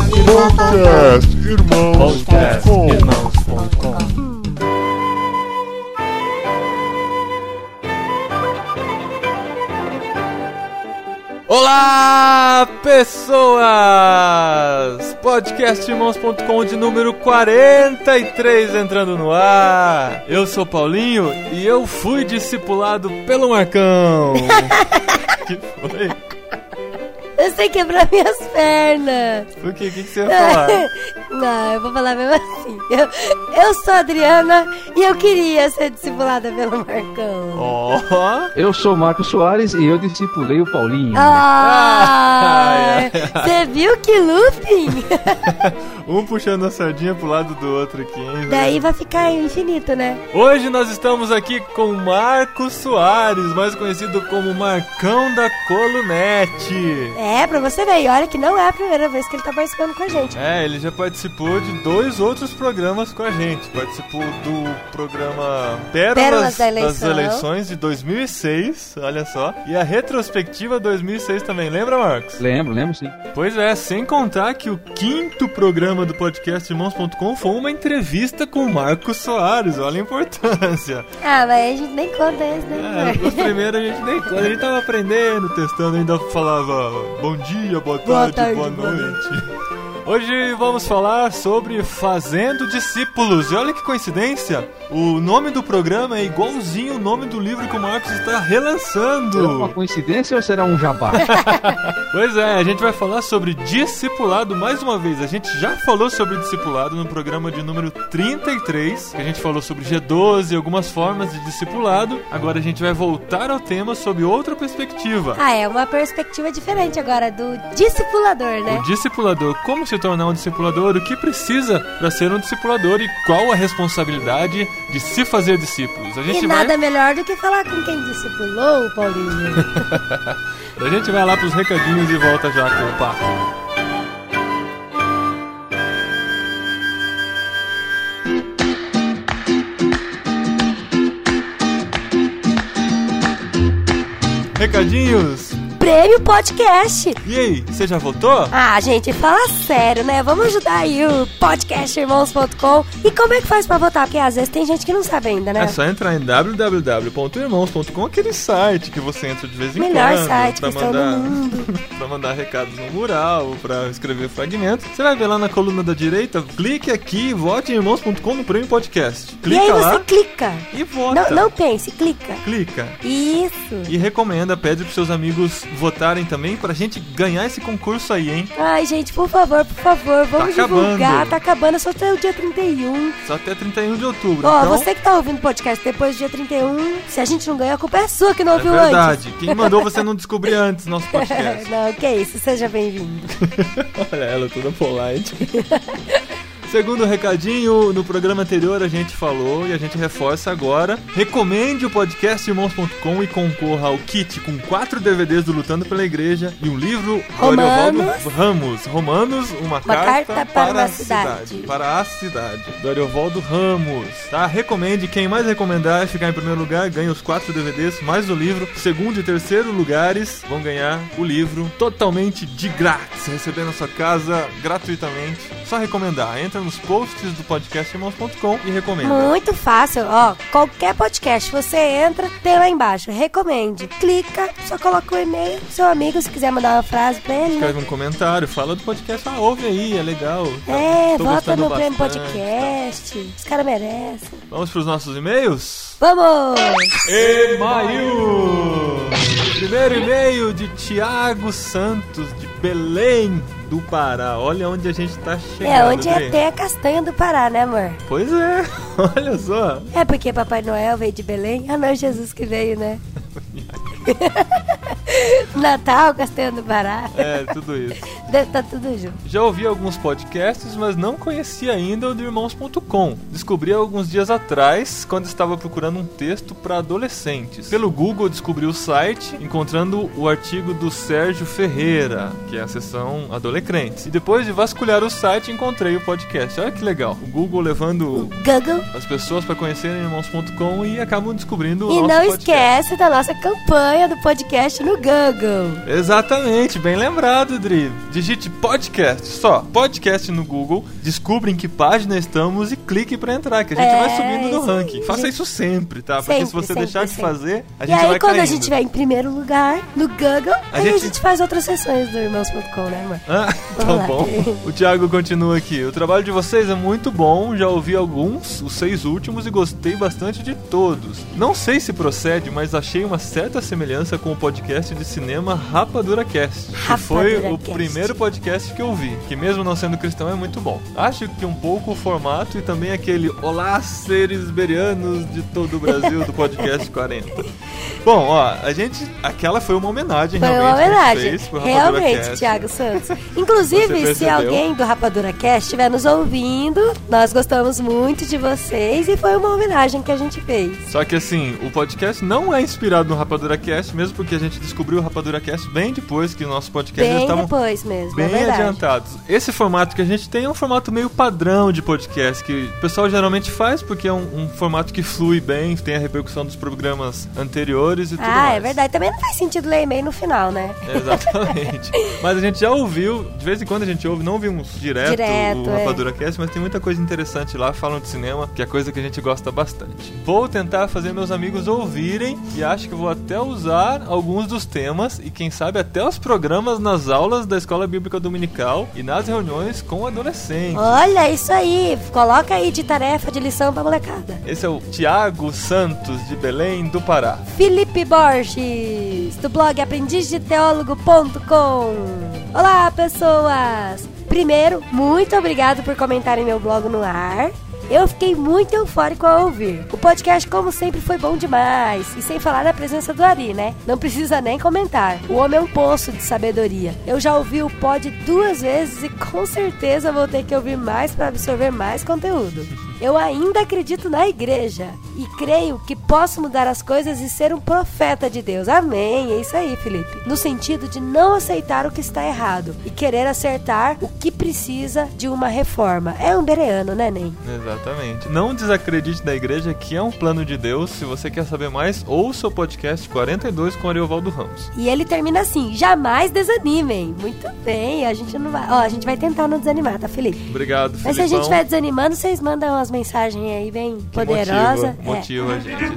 Podcastirmãos.com. Olá, pessoas! Podcastirmãos.com de número 43 entrando no ar. Eu sou Paulinho e eu fui discipulado pelo Marcão. Que foi? Você quebrou minhas pernas. Por quê? O que você ia falar? Não, eu vou falar mesmo assim. Eu sou a Adriana e eu queria ser discipulada pelo Marcão. Ó! Eu sou o Marcos Soares e eu discipulei o Paulinho. Você viu que looping? Um puxando a sardinha pro lado do outro aqui, hein? Daí vai ficar infinito, né? Hoje nós estamos aqui com Marcos Soares, mais conhecido como Marcão da Colunete. É, pra você ver, e olha que não é a primeira vez que ele tá participando com a gente. É, ele já participou de 2 outros programas com a gente. Participou do programa Pérolas das Eleições de 2006, olha só. E a retrospectiva 2006 também, lembra, Marcos? Lembro sim. Pois é, sem contar que o 5º programa do podcastirmãos.com foi uma entrevista com o Marcos Soares, olha a importância. Ah, mas a gente nem conta isso, né? Os primeiros a gente nem conta, a gente tava aprendendo, testando, ainda falava bom dia, boa tarde, boa noite. Hoje vamos falar sobre Fazendo Discípulos. E olha que coincidência, o nome do programa é igualzinho o nome do livro que o Marcos está relançando. É uma coincidência ou será um jabá? Pois é, a gente vai falar sobre discipulado mais uma vez. A gente já falou sobre discipulado no programa de número 33, que a gente falou sobre G12 e algumas formas de discipulado. Agora a gente vai voltar ao tema sob outra perspectiva. Ah, é uma perspectiva diferente agora do discipulador, né? O discipulador, como se tornar um discipulador, o que precisa para ser um discipulador e qual a responsabilidade de se fazer discípulos. A gente nada melhor do que falar com quem discipulou, Paulinho. A gente vai lá pros recadinhos e volta já com o papo. Recadinhos! Prêmio Podcast. E aí, você já votou? Ah, gente, fala sério, né? Vamos ajudar aí o podcastirmãos.com. E como é que faz pra votar? Porque às vezes tem gente que não sabe ainda, né? É só entrar em www.irmãos.com, aquele site que você entra de vez em Melhor quando. Site que está no mundo. Pra mandar recados no mural, pra escrever fragmentos. Você vai ver lá na coluna da direita, clique aqui e vote em irmãos.com no Prêmio Podcast. Clica e aí lá você clica. E vota. Não pense, clica. Clica. Isso. E recomenda, pede pros seus amigos votarem também pra gente ganhar esse concurso aí, hein? Ai, gente, por favor, vamos divulgar. Tá acabando só até o dia 31. Só até 31 de outubro. Ó, então... você que tá ouvindo o podcast depois do dia 31, se a gente não ganhar, a culpa é sua que não ouviu antes. É verdade. Antes. Quem mandou você não descobrir antes nosso podcast? Não, que isso, seja bem-vindo. Olha ela toda polite. Segundo recadinho, no programa anterior a gente falou e a gente reforça agora. Recomende o podcastirmãos.com e concorra ao kit com 4 DVDs do Lutando pela Igreja e um livro do Ariovaldo Ramos. Romanos, uma carta para a cidade. Para a cidade, do Ariovaldo Ramos. Tá? Recomende, quem mais recomendar ficar em primeiro lugar ganha os 4 DVDs mais o livro. Segundo e terceiro lugares vão ganhar o livro totalmente de grátis, receber na sua casa gratuitamente. Só recomendar, entra nos posts do podcastirmãos.com e recomenda. Muito fácil, ó, qualquer podcast você entra, tem lá embaixo, recomende, clica, só coloca o e-mail, seu amigo, se quiser mandar uma frase pra ele, escreve um comentário, fala do podcast, ouve aí, é legal. Vota no Prêmio Podcast, os caras merecem. Vamos pros nossos e-mails? Vamos! E-mail! Primeiro e-mail de Thiago Santos, de Belém do Pará. Olha onde a gente tá chegando. É, onde tem a castanha do Pará, né, amor? Pois é, olha só. É porque Papai Noel veio de Belém? Ah, não, Jesus que veio, né? Natal, Castanha do Pará. É, tudo isso. Tá tudo junto. Já ouvi alguns podcasts, mas não conhecia ainda o do Irmãos.com. Descobri alguns dias atrás, quando estava procurando um texto para adolescentes. Pelo Google descobri o site, encontrando o artigo do Sérgio Ferreira, que é a seção Adolecrentes. E depois de vasculhar o site, encontrei o podcast. Olha que legal. O Google levando as pessoas para conhecerem Irmãos.com e acabam descobrindo o nosso podcast. E não esquece da nossa campanha do podcast no Google. Exatamente, bem lembrado, Dri. Digite podcast, só podcast no Google, descubra em que página estamos e clique pra entrar, que a gente vai subindo no ranking. Faça isso sempre, tá? Porque se você deixar de fazer, a gente vai caindo. E aí quando a gente estiver em primeiro lugar no Google, a gente faz outras sessões do Irmãos.com, né, amor? Tá bom. O Thiago continua aqui. O trabalho de vocês é muito bom, já ouvi alguns, os 6 últimos, e gostei bastante de todos. Não sei se procede, mas achei uma certa semelhança com o podcast de cinema Rapadura Cast, que foi o primeiro podcast que eu vi, que mesmo não sendo cristão é muito bom. Acho que um pouco o formato e também aquele olá, seres berianos de todo o Brasil do podcast 40. Bom, ó, aquela foi uma homenagem, foi realmente. Foi uma homenagem, realmente, Thiago Santos. Inclusive, se alguém do Rapadura Cast estiver nos ouvindo, nós gostamos muito de vocês e foi uma homenagem que a gente fez. Só que assim, o podcast não é inspirado no Rapadura Cast, mesmo porque a gente descobriu o Rapadura Cast bem depois que o nosso podcast já estavam depois mesmo, bem adiantados. Esse formato que a gente tem é um formato meio padrão de podcast, que o pessoal geralmente faz porque é um formato que flui bem, tem a repercussão dos programas anteriores e tudo mais. É verdade. Também não faz sentido ler e-mail no final, né? Exatamente. Mas a gente já ouviu, de vez em quando a gente ouve, não ouvimos direto o Rapadura Cast, mas tem muita coisa interessante lá, falam de cinema, que é coisa que a gente gosta bastante. Vou tentar fazer meus amigos ouvirem e acho que vou até usar alguns dos temas e quem sabe até os programas nas aulas da Escola Bíblica Dominical e nas reuniões com adolescentes. Olha, isso aí. Coloca aí de tarefa, de lição pra molecada. Esse é o Tiago Santos, de Belém do Pará. Felipe Borges, do blog aprendizdeteologo.com. Olá, pessoas! Primeiro, muito obrigado por comentarem meu blog no ar. Eu fiquei muito eufórico ao ouvir. O podcast, como sempre, foi bom demais. E sem falar na presença do Ari, né? Não precisa nem comentar. O homem é um poço de sabedoria. Eu já ouvi o pod 2 vezes e com certeza vou ter que ouvir mais para absorver mais conteúdo. Eu ainda acredito na igreja e creio que posso mudar as coisas e ser um profeta de Deus. Amém. É isso aí, Felipe. No sentido de não aceitar o que está errado e querer acertar o que precisa de uma reforma. É um bereano, né, Ney? Exatamente. Não desacredite da igreja, que é um plano de Deus. Se você quer saber mais, ouça o podcast 42 com Ariovaldo Ramos. E ele termina assim: jamais desanimem. Muito bem, a gente não vai... Ó, a gente vai tentar não desanimar, tá, Felipe? Obrigado, Felipão. Mas se a gente estiver desanimando, vocês mandam umas mensagens aí bem poderosas. Motiva a gente.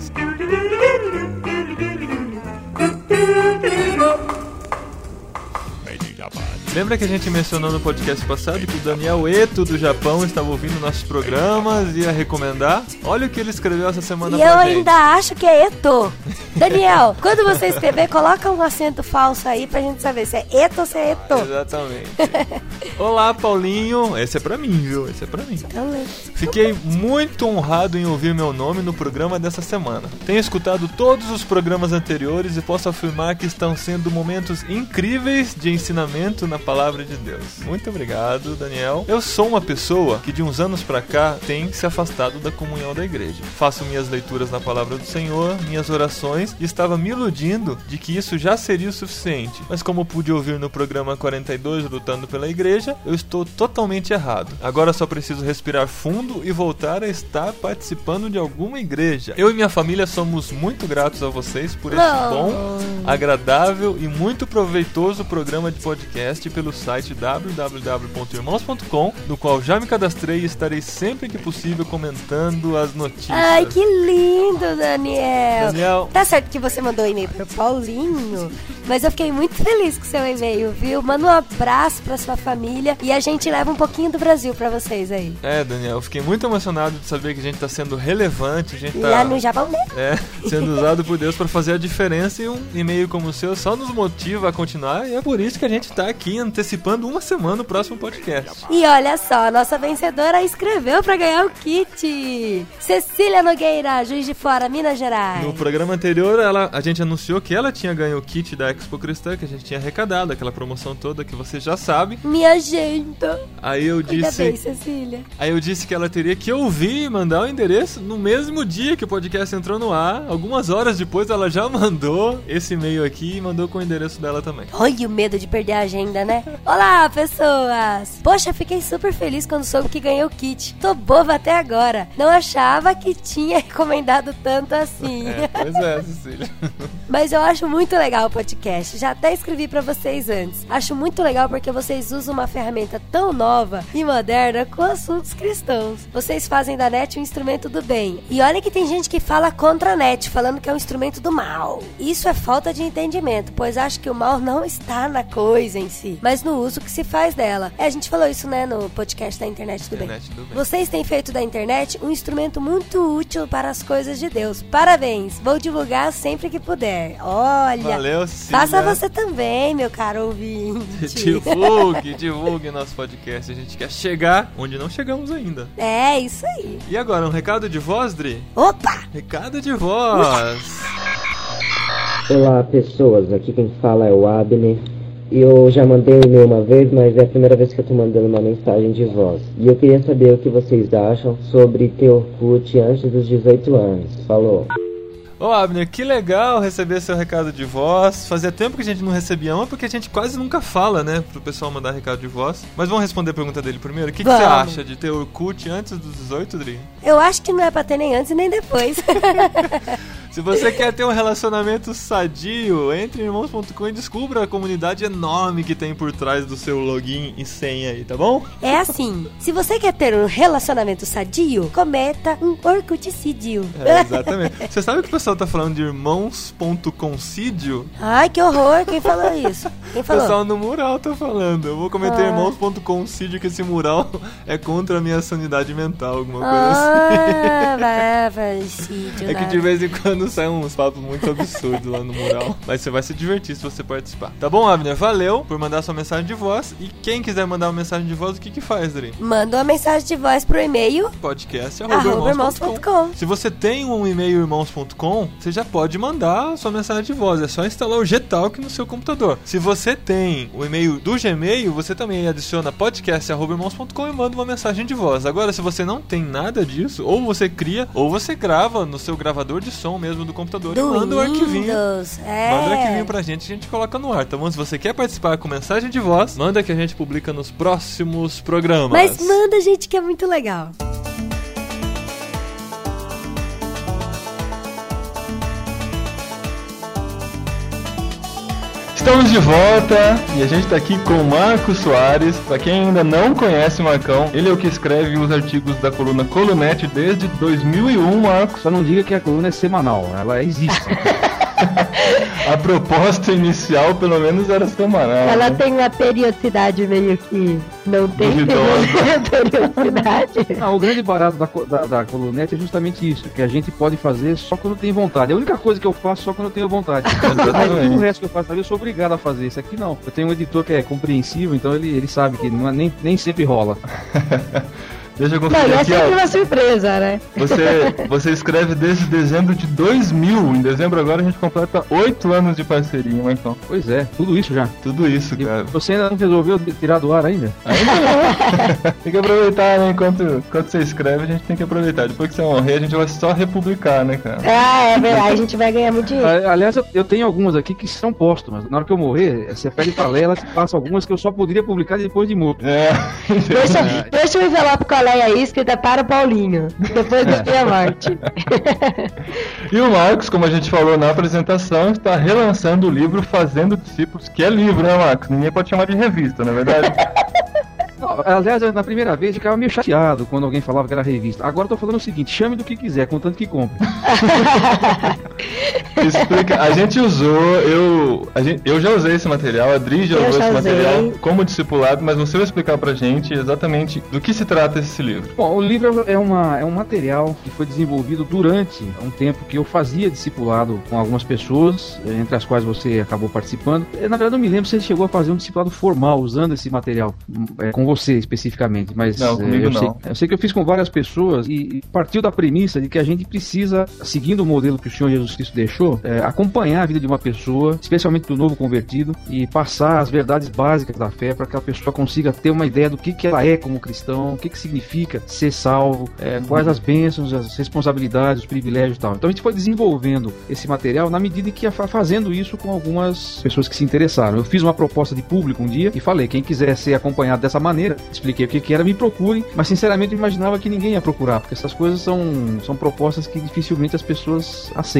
Lembra que a gente mencionou no podcast passado que o Daniel Eto do Japão estava ouvindo nossos programas e ia recomendar? Olha o que ele escreveu essa semana pra gente. E eu ainda acho que é Eto. Daniel, quando você escrever, coloca um acento falso aí pra gente saber se é Eto ou se é Eto. Exatamente. Olá, Paulinho. Esse é pra mim, viu? Esse é pra mim. Fiquei muito honrado em ouvir meu nome no programa dessa semana. Tenho escutado todos os programas anteriores e posso afirmar que estão sendo momentos incríveis de ensinamento na palavra de Deus. Muito obrigado, Daniel. Eu sou uma pessoa que de uns anos pra cá tem se afastado da comunhão da igreja. Faço minhas leituras na palavra do Senhor, minhas orações, e estava me iludindo de que isso já seria o suficiente. Mas como pude ouvir no programa 42, Lutando pela Igreja, eu estou totalmente errado. Agora só preciso respirar fundo e voltar a estar participando de alguma igreja. Eu e minha família somos muito gratos a vocês por esse bom, agradável e muito proveitoso programa de podcast pelo site www.irmãos.com, no qual já me cadastrei e estarei sempre que possível comentando as notícias. Ai, que lindo, Daniel. Tá certo que você mandou e-mail pro Paulinho, mas eu fiquei muito feliz com o seu e-mail, viu? Manda um abraço pra sua família e a gente leva um pouquinho do Brasil pra vocês aí. É, Daniel, eu fiquei muito emocionado de saber que a gente tá sendo relevante, a gente tá... Lá no Japão, né? Sendo usado por Deus pra fazer a diferença, e um e-mail como o seu só nos motiva a continuar, e é por isso que a gente tá aqui antecipando uma semana o próximo podcast. E olha só, a nossa vencedora escreveu pra ganhar o kit. Cecília Nogueira, Juiz de Fora, Minas Gerais. No programa anterior, a gente anunciou que ela tinha ganho o kit da Expo Cristã, que a gente tinha arrecadado, aquela promoção toda que você já sabe. Minha gente. Aí eu disse... Ainda bem, Cecília. Aí eu disse que ela teria que ouvir e mandar o endereço no mesmo dia que o podcast entrou no ar. Algumas horas depois ela já mandou esse e-mail aqui e mandou com o endereço dela também. Olha o medo de perder a agenda, né? Olá, pessoas! Poxa, fiquei super feliz quando soube que ganhei o kit. Tô boba até agora. Não achava que tinha recomendado tanto assim. Pois é, Cecília. Mas eu acho muito legal o podcast. podcast. Já até escrevi pra vocês antes. Acho muito legal porque vocês usam uma ferramenta tão nova e moderna com assuntos cristãos. Vocês fazem da net um instrumento do bem. E olha que tem gente que fala contra a net, falando que é um instrumento do mal. Isso é falta de entendimento, pois acho que o mal não está na coisa em si, mas no uso que se faz dela. A gente falou isso, né, no podcast da Internet do Bem. Vocês têm feito da internet um instrumento muito útil para as coisas de Deus. Parabéns! Vou divulgar sempre que puder. Olha, valeu, sim, faça você também, meu caro ouvinte. Divulgue nosso podcast. A gente quer chegar onde não chegamos ainda. É, isso aí. E agora, um recado de voz, Dri? Opa! Recado de voz! Olá, pessoas. Aqui quem fala é o Abner. Eu já mandei um e-mail uma vez, mas é a primeira vez que eu tô mandando uma mensagem de voz. E eu queria saber o que vocês acham sobre ter Orkut antes dos 18 anos. Falou. Ô Abner, que legal receber seu recado de voz. Fazia tempo que a gente não recebia uma, porque a gente quase nunca fala, né, pro pessoal mandar recado de voz. Mas vamos responder a pergunta dele primeiro. O que você acha de ter Orkut antes dos 18, Dri? Eu acho que não é pra ter nem antes nem depois. Se você quer ter um relacionamento sadio, entre em irmãos.com e descubra a comunidade enorme que tem por trás do seu login e senha aí, tá bom? É assim, se você quer ter um relacionamento sadio, cometa um orcuticídio. É, exatamente. Você sabe que o pessoal tá falando de irmãos.comcídio? Ai, que horror, quem falou isso? Quem falou? O pessoal no mural tá falando. Eu vou cometer irmãos.comcídio, que esse mural é contra a minha sanidade mental, alguma coisa assim. Vai, sídio, é que de vez em quando saem uns papos muito absurdos lá no mural. Mas você vai se divertir se você participar. Tá bom, Abner? Valeu por mandar sua mensagem de voz. E quem quiser mandar uma mensagem de voz, o que faz, Dri? Manda uma mensagem de voz pro e-mail podcast@irmãos.com. Se você tem um e-mail irmãos.com, você já pode mandar sua mensagem de voz. É só instalar o Gtalk no seu computador. Se você tem o e-mail do Gmail, você também adiciona podcast@irmãos.com e manda uma mensagem de voz. Agora, se você não tem nada disso, ou você cria, ou você grava no seu gravador de som mesmo do computador e manda o arquivinho. Manda o arquivinho pra gente e a gente coloca no ar, tá bom? Se você quer participar com mensagem de voz, manda que a gente publica nos próximos programas. Mas manda, gente, que é muito legal. Estamos de volta e a gente tá aqui com o Marcos Soares. Pra quem ainda não conhece o Marcão, ele é o que escreve os artigos da coluna Colunete desde 2001, Marcos. Só não diga que a coluna é semanal, ela existe. A proposta inicial, pelo menos, era semanal. Ela tem uma periodicidade meio que não tem periodicidade. Não, o grande barato da Colunete é justamente isso, que a gente pode fazer só quando tem vontade. É a única coisa que eu faço só quando eu tenho vontade. Aí, o resto que eu faço ali, eu sou obrigado a fazer. Isso aqui não. Eu tenho um editor que é compreensível, então ele sabe que não, nem sempre rola. Deixa eu conferir aqui, sempre uma surpresa, né? Você escreve desde dezembro de 2000. Em dezembro agora a gente completa 8 anos de parceria, então. Pois é, tudo isso já. Tudo isso, cara. Você ainda não resolveu tirar do ar ainda? Ainda não. Tem que aproveitar, né? Enquanto você escreve, a gente tem que aproveitar. Depois que você morrer, a gente vai só republicar, né, cara? É verdade, a gente vai ganhar muito dinheiro. Aliás, eu tenho algumas aqui que são póstumas. Na hora que eu morrer, você pede pra ler, ela te passa algumas que eu só poderia publicar depois de morto. Deixa o envelope colar aí, escrita para o Paulinho, depois da minha morte. E o Marcos, como a gente falou na apresentação, está relançando o livro Fazendo Discípulos, que é livro, né, Marcos? Ninguém pode chamar de revista, não é verdade? Aliás, na primeira vez eu ficava meio chateado quando alguém falava que era revista. Agora eu tô falando o seguinte, chame do que quiser, contanto que compre. Explica, a gente usou, eu já usei esse material, a Dri já usou esse material como discipulado, mas você vai explicar pra gente exatamente do que se trata esse livro. Bom, o livro é um material que foi desenvolvido durante um tempo que eu fazia discipulado com algumas pessoas, entre as quais você acabou participando. Na verdade, eu me lembro se você chegou a fazer um discipulado formal usando esse material, com você especificamente, mas não, comigo eu sei que eu fiz com várias pessoas e partiu da premissa de que a gente precisa, seguindo o modelo que o Senhor Jesus Cristo deixou, acompanhar a vida de uma pessoa, especialmente do novo convertido, e passar as verdades básicas da fé para que a pessoa consiga ter uma ideia do que ela é como cristão, o que significa ser salvo, quais as bênçãos, as responsabilidades, os privilégios e tal. Então a gente foi desenvolvendo esse material na medida em que ia fazendo isso com algumas pessoas que se interessaram. Eu fiz uma proposta de público um dia e falei, quem quiser ser acompanhado dessa maneira, expliquei o que era, me procurem, mas sinceramente eu imaginava que ninguém ia procurar, porque essas coisas são propostas que dificilmente as pessoas aceitam.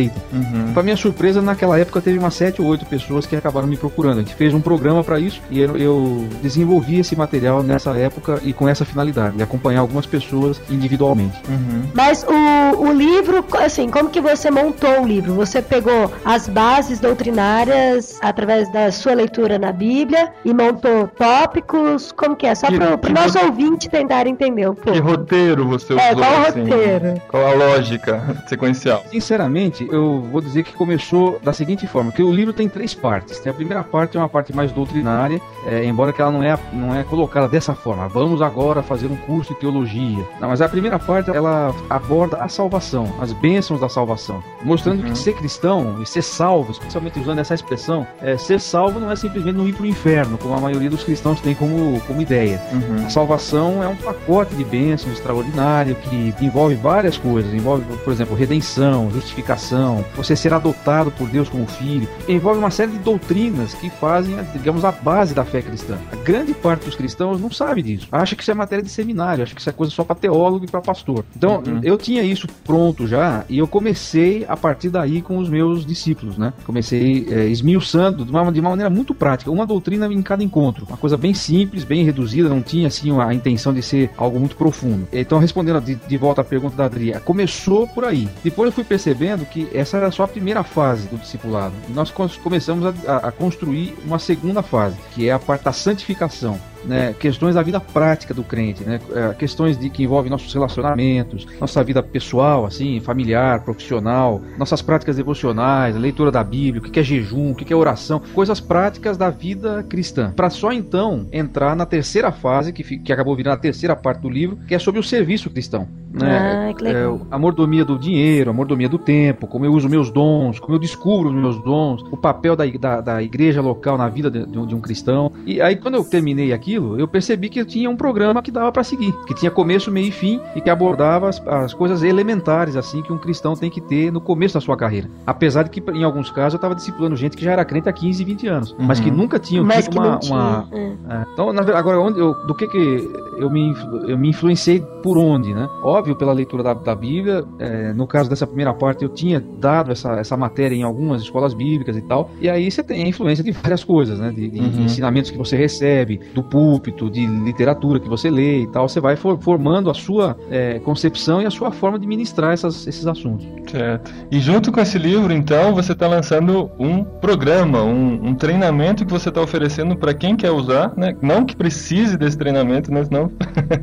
Para minha surpresa, naquela época teve umas 7 ou 8 pessoas que acabaram me procurando. A gente fez um programa para isso e eu desenvolvi esse material nessa época e com essa finalidade, de acompanhar algumas pessoas individualmente. Mas o livro, assim, como que você montou o livro? Você pegou as bases doutrinárias através da sua leitura na Bíblia e montou tópicos? Como que é? Só para o nosso ouvinte tentar entender um pouco. Que roteiro você usou? Qual roteiro? Qual a lógica sequencial? Sinceramente, eu vou dizer que começou da seguinte forma, que o livro tem 3 partes. Tem a primeira parte, é uma parte mais doutrinária, embora que ela não é colocada dessa forma. Vamos agora fazer um curso de teologia. Não, mas a primeira parte, ela aborda a salvação, as bênçãos da salvação, mostrando que ser cristão e ser salvo, especialmente usando essa expressão, ser salvo não é simplesmente não ir para o inferno, como a maioria dos cristãos tem como ideia. A salvação é um pacote de bênçãos extraordinário que envolve várias coisas. Envolve, por exemplo, redenção, justificação, você ser adotado por Deus como filho. Envolve uma série de doutrinas que fazem, digamos, a base da fé cristã. A grande parte dos cristãos não sabe disso. Acha que isso é matéria de seminário, acha que isso é coisa só para teólogo e para pastor. Então, eu tinha isso pronto já e eu comecei a partir daí com os meus discípulos, né? Comecei esmiuçando de uma maneira muito prática, uma doutrina em cada encontro. Uma coisa bem simples, bem reduzida, não tinha assim a intenção de ser algo muito profundo. Então, respondendo de volta à pergunta da Adri, começou por aí. Depois eu fui percebendo que essa era só a primeira fase do discipulado. E nós começamos a construir uma segunda fase, que é a parte da santificação. Né, questões da vida prática do crente, né, questões que envolvem nossos relacionamentos, nossa vida pessoal, assim, familiar, profissional, nossas práticas devocionais, a leitura da Bíblia, o que é jejum, o que é oração, coisas práticas da vida cristã, para só então entrar na terceira fase, que acabou virando a terceira parte do livro, que é sobre o serviço cristão, né, que legal. A mordomia do dinheiro, a mordomia do tempo, como eu uso meus dons, como eu descubro os meus dons, o papel da igreja local na vida de um cristão. E aí quando eu terminei aqui, eu percebi que eu tinha um programa que dava para seguir, que tinha começo, meio e fim e que abordava as coisas elementares assim que um cristão tem que ter no começo da sua carreira. Apesar de que em alguns casos eu estava discipulando gente que já era crente há 15, 20 anos, mas que nunca tinham tido uma... Então, agora, do que eu me influenciei por onde, né? Óbvio, pela leitura da Bíblia, no caso dessa primeira parte eu tinha dado essa matéria em algumas escolas bíblicas e tal, e aí você tem a influência de várias coisas, né? De ensinamentos que você recebe, do púlpito, de literatura que você lê e tal, você vai formando a sua concepção e a sua forma de ministrar esses assuntos. Certo. E junto com esse livro, então, você está lançando um programa, um treinamento que você está oferecendo para quem quer usar, né? Não que precise desse treinamento, né? Senão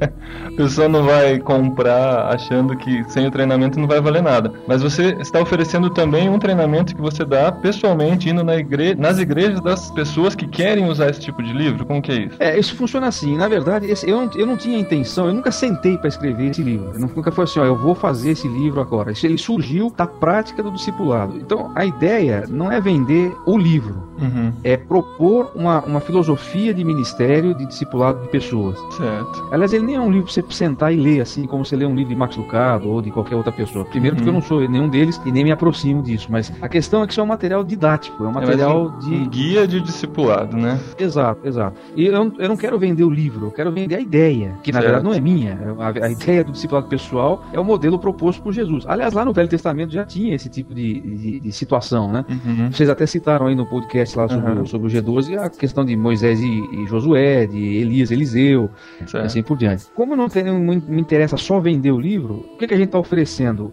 a pessoa não vai comprar achando que sem o treinamento não vai valer nada. Mas você está oferecendo também um treinamento que você dá pessoalmente, indo nas igrejas das pessoas que querem usar esse tipo de livro? Como que é isso? Isso funciona assim. Na verdade, eu não tinha intenção, eu nunca sentei para escrever esse livro. Eu nunca foi assim, eu vou fazer esse livro agora. Ele surgiu da prática do discipulado. Então, a ideia não é vender o livro, é propor uma filosofia de ministério, de discipulado de pessoas. Certo. Aliás, ele nem é um livro para você sentar e ler, assim como você lê um livro de Max Lucado ou de qualquer outra pessoa. Primeiro, porque eu não sou nenhum deles e nem me aproximo disso. Mas a questão é que isso é um material didático, é um material um guia de discipulado, né? Exato. E eu não quero vender o livro, eu quero vender a ideia, que na verdade não é minha. A ideia do discipulado pessoal é o modelo proposto por Jesus. Aliás, lá no Velho Testamento já tinha esse tipo de situação, né? Vocês até citaram aí no podcast lá sobre o G12 a questão de Moisés e Josué, de Elias e Eliseu, assim por diante. Como não me interessa só vender o livro, o que a gente está oferecendo?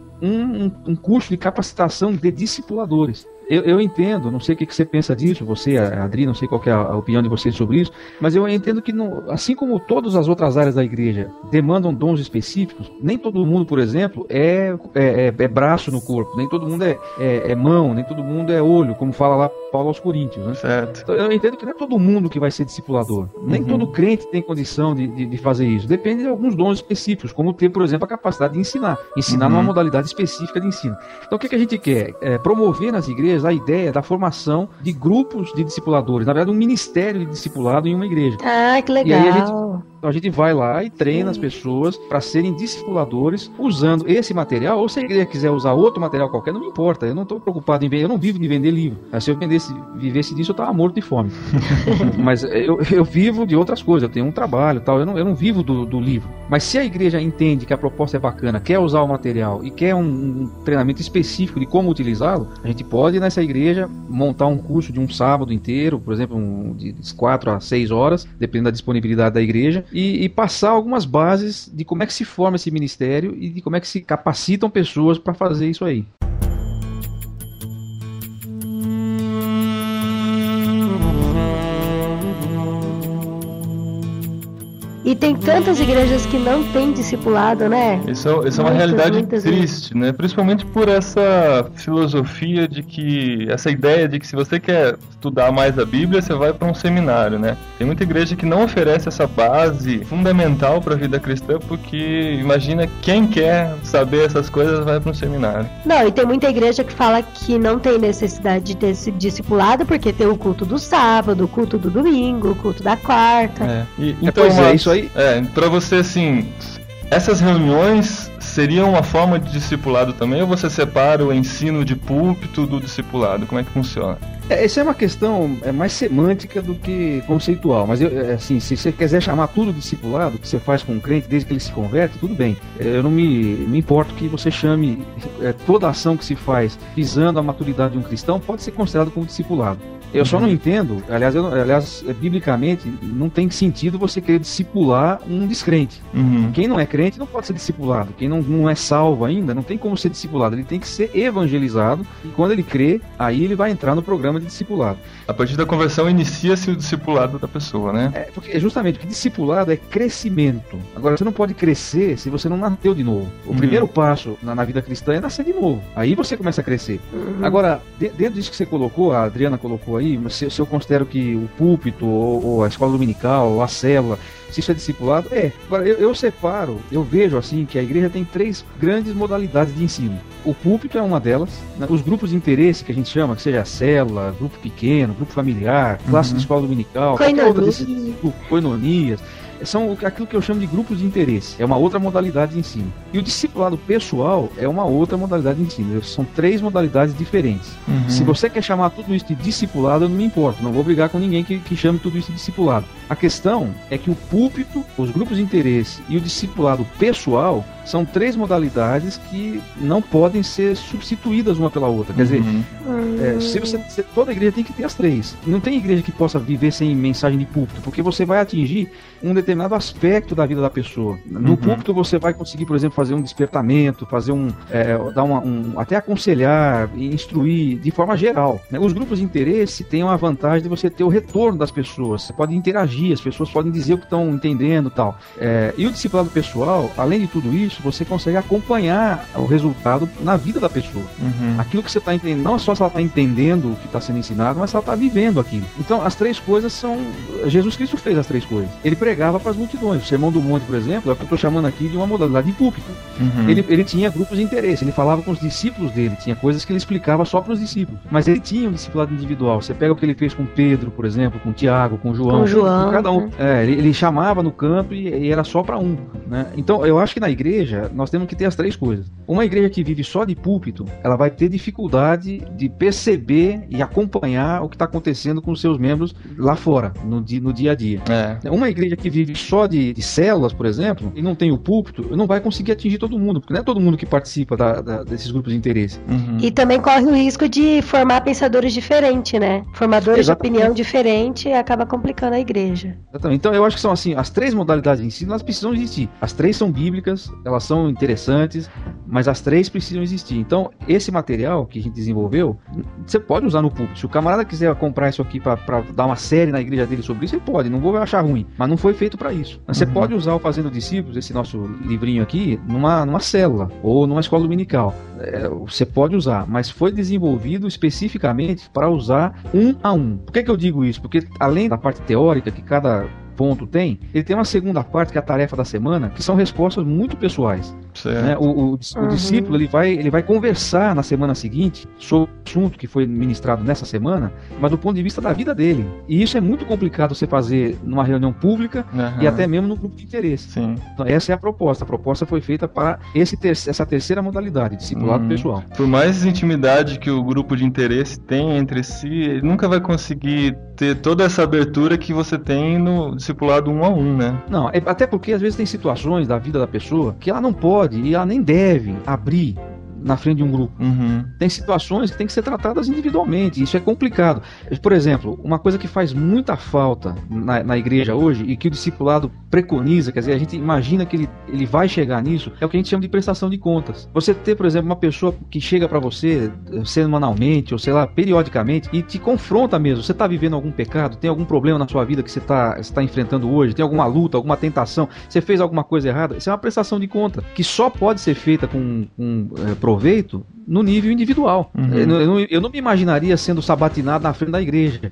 Um curso de capacitação de discipuladores. Eu entendo, não sei o que você pensa disso, você, Adri, não sei qual que é a opinião de vocês sobre isso, mas eu entendo que, assim como todas as outras áreas da igreja demandam dons específicos, nem todo mundo, por exemplo, é braço no corpo, nem todo mundo é mão, nem todo mundo é olho, como fala lá Paulo aos Coríntios, né? Certo. Então, eu entendo que não é todo mundo que vai ser discipulador, nem todo crente tem condição de fazer isso, depende de alguns dons específicos, como ter, por exemplo, a capacidade de ensinar numa modalidade específica de ensino. Então, o que a gente quer? Promover nas igrejas a ideia da formação de grupos de discipuladores, na verdade um ministério de discipulado em uma igreja. Ah, que legal. E aí Então a gente vai lá e treina as pessoas para serem discipuladores usando esse material, ou se a igreja quiser usar outro material qualquer, não me importa. Eu não estou preocupado em vender, eu não vivo de vender livro. Se eu vivesse disso, eu estava morto de fome. Mas eu vivo de outras coisas, eu tenho um trabalho, tal. Eu não vivo do livro. Mas se a igreja entende que a proposta é bacana, quer usar o material e quer um treinamento específico de como utilizá-lo, a gente pode nessa igreja montar um curso de um sábado inteiro, por exemplo, de 4 a 6 horas, dependendo da disponibilidade da igreja, e passar algumas bases de como é que se forma esse ministério e de como é que se capacitam pessoas para fazer isso aí. E tem tantas igrejas que não têm discipulado, né? Isso é uma realidade triste, né? Principalmente por essa filosofia de que... Essa ideia de que se você quer estudar mais a Bíblia, você vai para um seminário, né? Tem muita igreja que não oferece essa base fundamental para a vida cristã, porque imagina, quem quer saber essas coisas vai para um seminário. Não, e tem muita igreja que fala que não tem necessidade de ter esse discipulado, porque tem o culto do sábado, o culto do domingo, o culto da quarta. Então, isso aí. Pra você, assim, essas reuniões seriam uma forma de discipulado também, ou você separa o ensino de púlpito do discipulado? Como é que funciona? Essa é uma questão mais semântica do que conceitual, mas assim, se você quiser chamar tudo de discipulado, que você faz com um crente desde que ele se converte, tudo bem. Eu não me importo que você chame toda ação que se faz visando a maturidade de um cristão, pode ser considerado como discipulado. Eu só não entendo, aliás, biblicamente, não tem sentido você querer discipular um descrente. Quem não é crente não pode ser discipulado. Quem não é salvo ainda, não tem como ser discipulado. Ele tem que ser evangelizado, e quando ele crê, aí ele vai entrar no programa de discipulado. A partir da conversão inicia-se o discipulado da pessoa, né? Porque justamente, porque discipulado é crescimento. Agora, você não pode crescer se você não nasceu de novo. O primeiro passo na vida cristã é nascer de novo. Aí você começa a crescer. Agora, dentro disso que você colocou, a Adriana colocou aí, se eu considero que o púlpito, ou a escola dominical, ou a célula, se isso é discipulado, Agora, eu separo, eu vejo assim que a igreja tem 3 grandes modalidades de ensino. O púlpito é uma delas, né? Os grupos de interesse que a gente chama, que seja a célula, grupo pequeno, grupo familiar, classe de escola dominical, coinonias, são aquilo que eu chamo de grupos de interesse. É uma outra modalidade de ensino. E o discipulado pessoal é uma outra modalidade de ensino. São 3 modalidades diferentes. Se você quer chamar tudo isso de discipulado, eu não me importo. Não vou brigar com ninguém que chame tudo isso de discipulado. A questão é que o púlpito, os grupos de interesse e o discipulado pessoal são 3 modalidades que não podem ser substituídas uma pela outra. Quer dizer, toda igreja tem que ter as 3. Não tem igreja que possa viver sem mensagem de púlpito, porque você vai atingir um determinado aspecto da vida da pessoa. No púlpito você vai conseguir, por exemplo, fazer um despertamento, fazer até aconselhar, instruir de forma geral, né? Os grupos de interesse têm uma vantagem de você ter o retorno das pessoas. Você pode interagir, as pessoas podem dizer o que estão entendendo e tal. E o discipulado pessoal, além de tudo isso, você consegue acompanhar o resultado na vida da pessoa. Aquilo que você está entendendo, não só se ela está entendendo o que está sendo ensinado, mas se ela está vivendo aquilo. Então, as 3 coisas são... Jesus Cristo fez as 3 coisas. Ele pregava para as multidões. O Sermão do Monte, por exemplo, é o que eu estou chamando aqui de uma modalidade de púlpito. Ele tinha grupos de interesse, ele falava com os discípulos dele, tinha coisas que ele explicava só para os discípulos. Mas ele tinha um discipulado individual. Você pega o que ele fez com Pedro, por exemplo, com Tiago, com João. Com cada um. Ele chamava no canto e era só para um, né? Então, eu acho que na igreja nós temos que ter as 3 coisas. Uma igreja que vive só de púlpito, ela vai ter dificuldade de perceber e acompanhar o que está acontecendo com os seus membros lá fora, no dia a dia. Uma igreja que vive só de células, por exemplo, e não tem o púlpito, não vai conseguir atingir todo mundo, porque não é todo mundo que participa desses grupos de interesse. E também corre o risco de formar pensadores diferentes, né? Formadores de opinião diferente, acaba complicando a igreja. Exatamente. Então eu acho que são assim, as 3 modalidades de ensino, elas precisam existir. As 3 são bíblicas, elas são interessantes, mas as 3 precisam existir. Então, esse material que a gente desenvolveu, você pode usar no púlpito. Se o camarada quiser comprar isso aqui para dar uma série na igreja dele sobre isso, ele pode, não vou achar ruim, mas não foi feito para isso. Mas você pode usar o Fazendo Discípulos, esse nosso livrinho aqui, numa célula ou numa escola dominical. Você pode usar, mas foi desenvolvido especificamente para usar 1 a 1. Por que eu digo isso? Porque além da parte teórica, que cada ponto tem, ele tem uma segunda parte, que é a tarefa da semana, que são respostas muito pessoais. Né? O discípulo ele vai conversar na semana seguinte sobre o assunto que foi ministrado nessa semana, mas do ponto de vista da vida dele. E isso é muito complicado você fazer numa reunião pública e até mesmo no grupo de interesse. Sim. Então, essa é a proposta. A proposta foi feita para essa terceira modalidade, discipulado pessoal. Por mais intimidade que o grupo de interesse tem entre si, ele nunca vai conseguir ter toda essa abertura que você tem no discipulado 1 a 1, né? Não, até porque às vezes tem situações da vida da pessoa que ela não pode e ela nem deve abrir na frente de um grupo. Tem situações que tem que ser tratadas individualmente, isso é complicado. Por exemplo, uma coisa que faz muita falta na igreja hoje e que o discipulado preconiza, quer dizer, a gente imagina que ele vai chegar nisso, é o que a gente chama de prestação de contas. Você ter, por exemplo, uma pessoa que chega para você semanalmente ou sei lá, periodicamente e te confronta mesmo, você está vivendo algum pecado, tem algum problema na sua vida que você está enfrentando hoje, tem alguma luta, alguma tentação, você fez alguma coisa errada, isso é uma prestação de conta que só pode ser feita com proveito no nível individual. Eu não me imaginaria sendo sabatinado na frente da igreja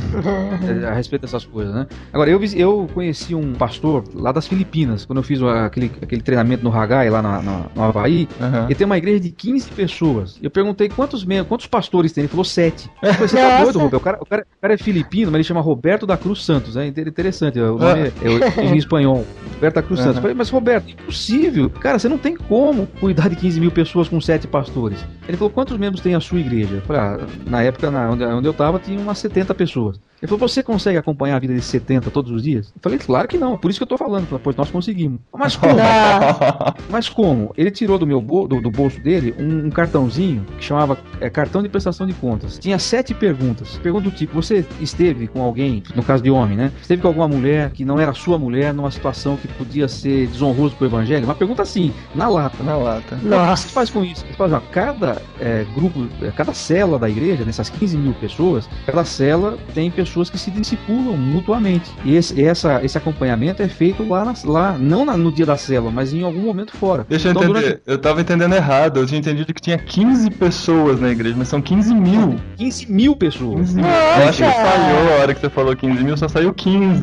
a respeito dessas coisas, né? Agora, eu conheci um pastor lá das Filipinas, quando eu fiz aquele treinamento no Haggai, lá no Havaí, e tem uma igreja de 15 pessoas. Eu perguntei quantos pastores tem, ele falou 7. Eu falei, você tá doido, Roberto? O cara é filipino, mas ele chama Roberto da Cruz Santos, é interessante, o nome é em espanhol, Roberto da Cruz Santos. Eu falei, mas Roberto, impossível, cara, você não tem como cuidar de 15 mil pessoas com 7 pastores. Ele falou, quantos membros tem a sua igreja? Eu falei, na época onde eu estava tinha umas 70 pessoas. Ele falou, você consegue acompanhar a vida de 70 todos os dias? Eu falei, claro que não, por isso que eu estou falando. Pois nós conseguimos. Mas como? Mas como? Ele tirou do bolso dele um cartãozinho que chamava cartão de prestação de contas. Tinha 7 perguntas. Pergunta do tipo, você esteve com alguém, no caso de homem, né? Esteve com alguma mulher que não era sua mulher numa situação que podia ser desonroso pro evangelho? Uma pergunta assim, na lata. Nossa. O que você faz com isso? Você faz, cada grupo, cada célula da igreja, nessas 15 mil pessoas, cada célula tem pessoas que se discipulam mutuamente. E esse acompanhamento é feito lá não no dia da célula, mas em algum momento fora. Deixa eu entender, eu tava entendendo errado, eu tinha entendido que tinha 15 pessoas na igreja, mas são 15 mil. 15 mil pessoas. 15 mil. Eu acho que falhou a hora que você falou 15 mil, só saiu 15.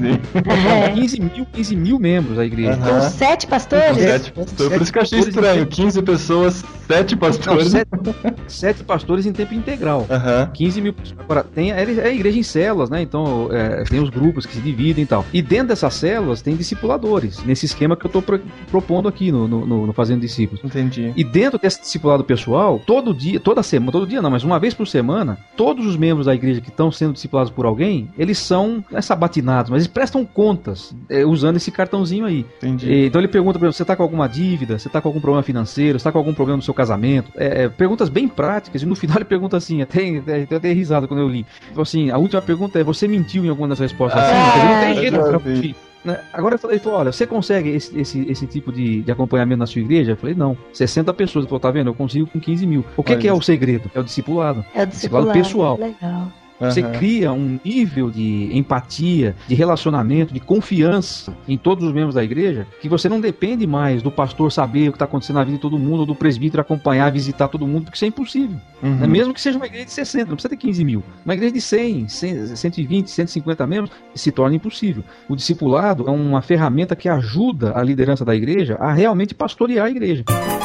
15 mil membros da igreja. Então, 7 pastores? 7 pastores. Por isso que eu achei estranho. 15 pessoas, 7 pastores. Não, 7 pastores em tempo integral. 15 mil pessoas. Agora, tem a igreja em células, né? Então, tem os grupos que se dividem e tal. E dentro dessas células tem discipuladores, nesse esquema que eu estou propondo aqui no Fazendo Discípulos. Entendi. E dentro desse discipulado pessoal, todo dia não, mas uma vez por semana, todos os membros da igreja que estão sendo discipulados por alguém, eles são sabatinados, mas eles prestam contas usando esse cartãozinho aí. Entendi. Então ele pergunta, por exemplo, você está com alguma dívida? Você está com algum problema financeiro? Você está com algum problema no seu casamento? Perguntas bem práticas, e no final ele pergunta assim, eu até risada quando eu li. Então, assim, a última pergunta é, você mentiu em alguma das respostas? Não tem jeito pra mentir. Agora ele falou, olha, você consegue esse tipo de acompanhamento na sua igreja? Eu falei, não, 60 pessoas. Ele falou, tá vendo, eu consigo com 15 mil. O que é o segredo? É o discipulado. É o discipulado pessoal. Legal. Você cria um nível de empatia, de relacionamento, de confiança em todos os membros da igreja, que você não depende mais do pastor saber o que está acontecendo na vida de todo mundo, ou do presbítero acompanhar, visitar todo mundo, porque isso é impossível. Mesmo que seja uma igreja de 60, não precisa ter 15 mil. Uma igreja de 100, 120, 150 membros, se torna impossível. O discipulado é uma ferramenta que ajuda a liderança da igreja a realmente pastorear a igreja.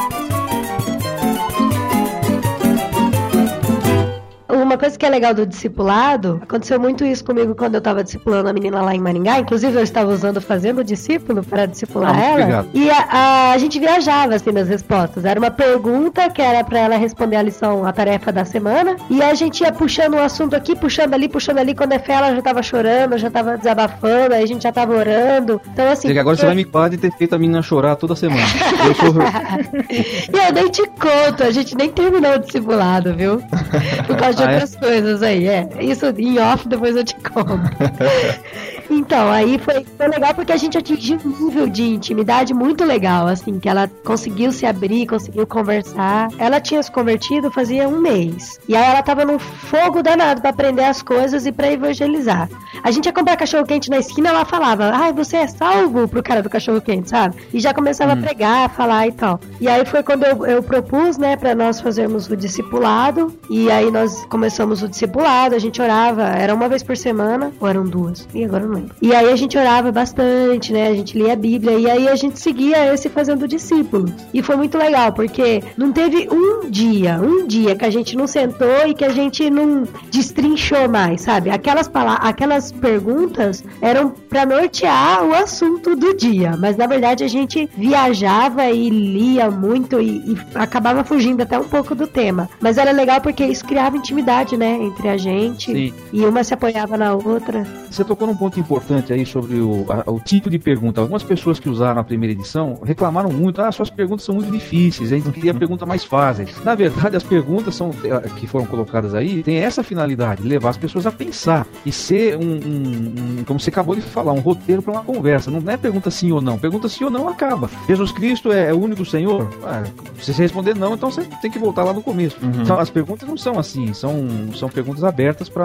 Uma coisa que é legal do discipulado, aconteceu muito isso comigo quando eu estava discipulando a menina lá em Maringá, inclusive eu estava usando Fazendo Discípulo para discipular ela, obrigado. E a gente viajava assim nas respostas, era uma pergunta que era para ela responder a lição, a tarefa da semana, e a gente ia puxando um assunto aqui, puxando ali, quando é fé ela já estava chorando, já estava desabafando, aí a gente já estava orando, então assim... Agora você vai me parar de ter feito a menina chorar toda semana. E eu nem te conto, a gente nem terminou o discipulado, viu? Por causa de outras coisas aí, isso em off depois eu te conto. Então, aí foi legal porque a gente atingiu um nível de intimidade muito legal, assim, que ela conseguiu se abrir, conseguiu conversar. Ela tinha se convertido fazia 1 mês. E aí ela tava num fogo danado pra aprender as coisas e pra evangelizar. A gente ia comprar cachorro-quente na esquina, ela falava, você é salvo pro cara do cachorro-quente, sabe? E já começava a pregar, a falar e tal. E aí foi quando eu propus, né, pra nós fazermos o discipulado. E aí nós começamos o discipulado, a gente orava, era uma vez por semana, ou eram 2? E agora eu não lembro. exemplo. E aí a gente orava bastante, né? A gente lia a Bíblia e aí a gente seguia esse fazendo discípulos. E foi muito legal, porque não teve um dia que a gente não sentou e que a gente não destrinchou mais, sabe? Aquelas perguntas eram para nortear o assunto do dia, mas na verdade a gente viajava e lia muito e acabava fugindo até um pouco do tema. Mas era legal porque isso criava intimidade, né? Entre a gente. Sim. E uma se apoiava na outra. Você tocou num ponto importante aí sobre o tipo de pergunta. Algumas pessoas que usaram a primeira edição reclamaram muito, suas perguntas são muito difíceis, a gente queria perguntas mais fáceis. Na verdade, as perguntas que foram colocadas aí tem essa finalidade, levar as pessoas a pensar e ser como você acabou de falar, um roteiro para uma conversa. Não é pergunta sim ou não. Pergunta sim ou não acaba. Jesus Cristo é o único Senhor? Se você responder não, então você tem que voltar lá no começo. Então, as perguntas não são assim, são perguntas abertas para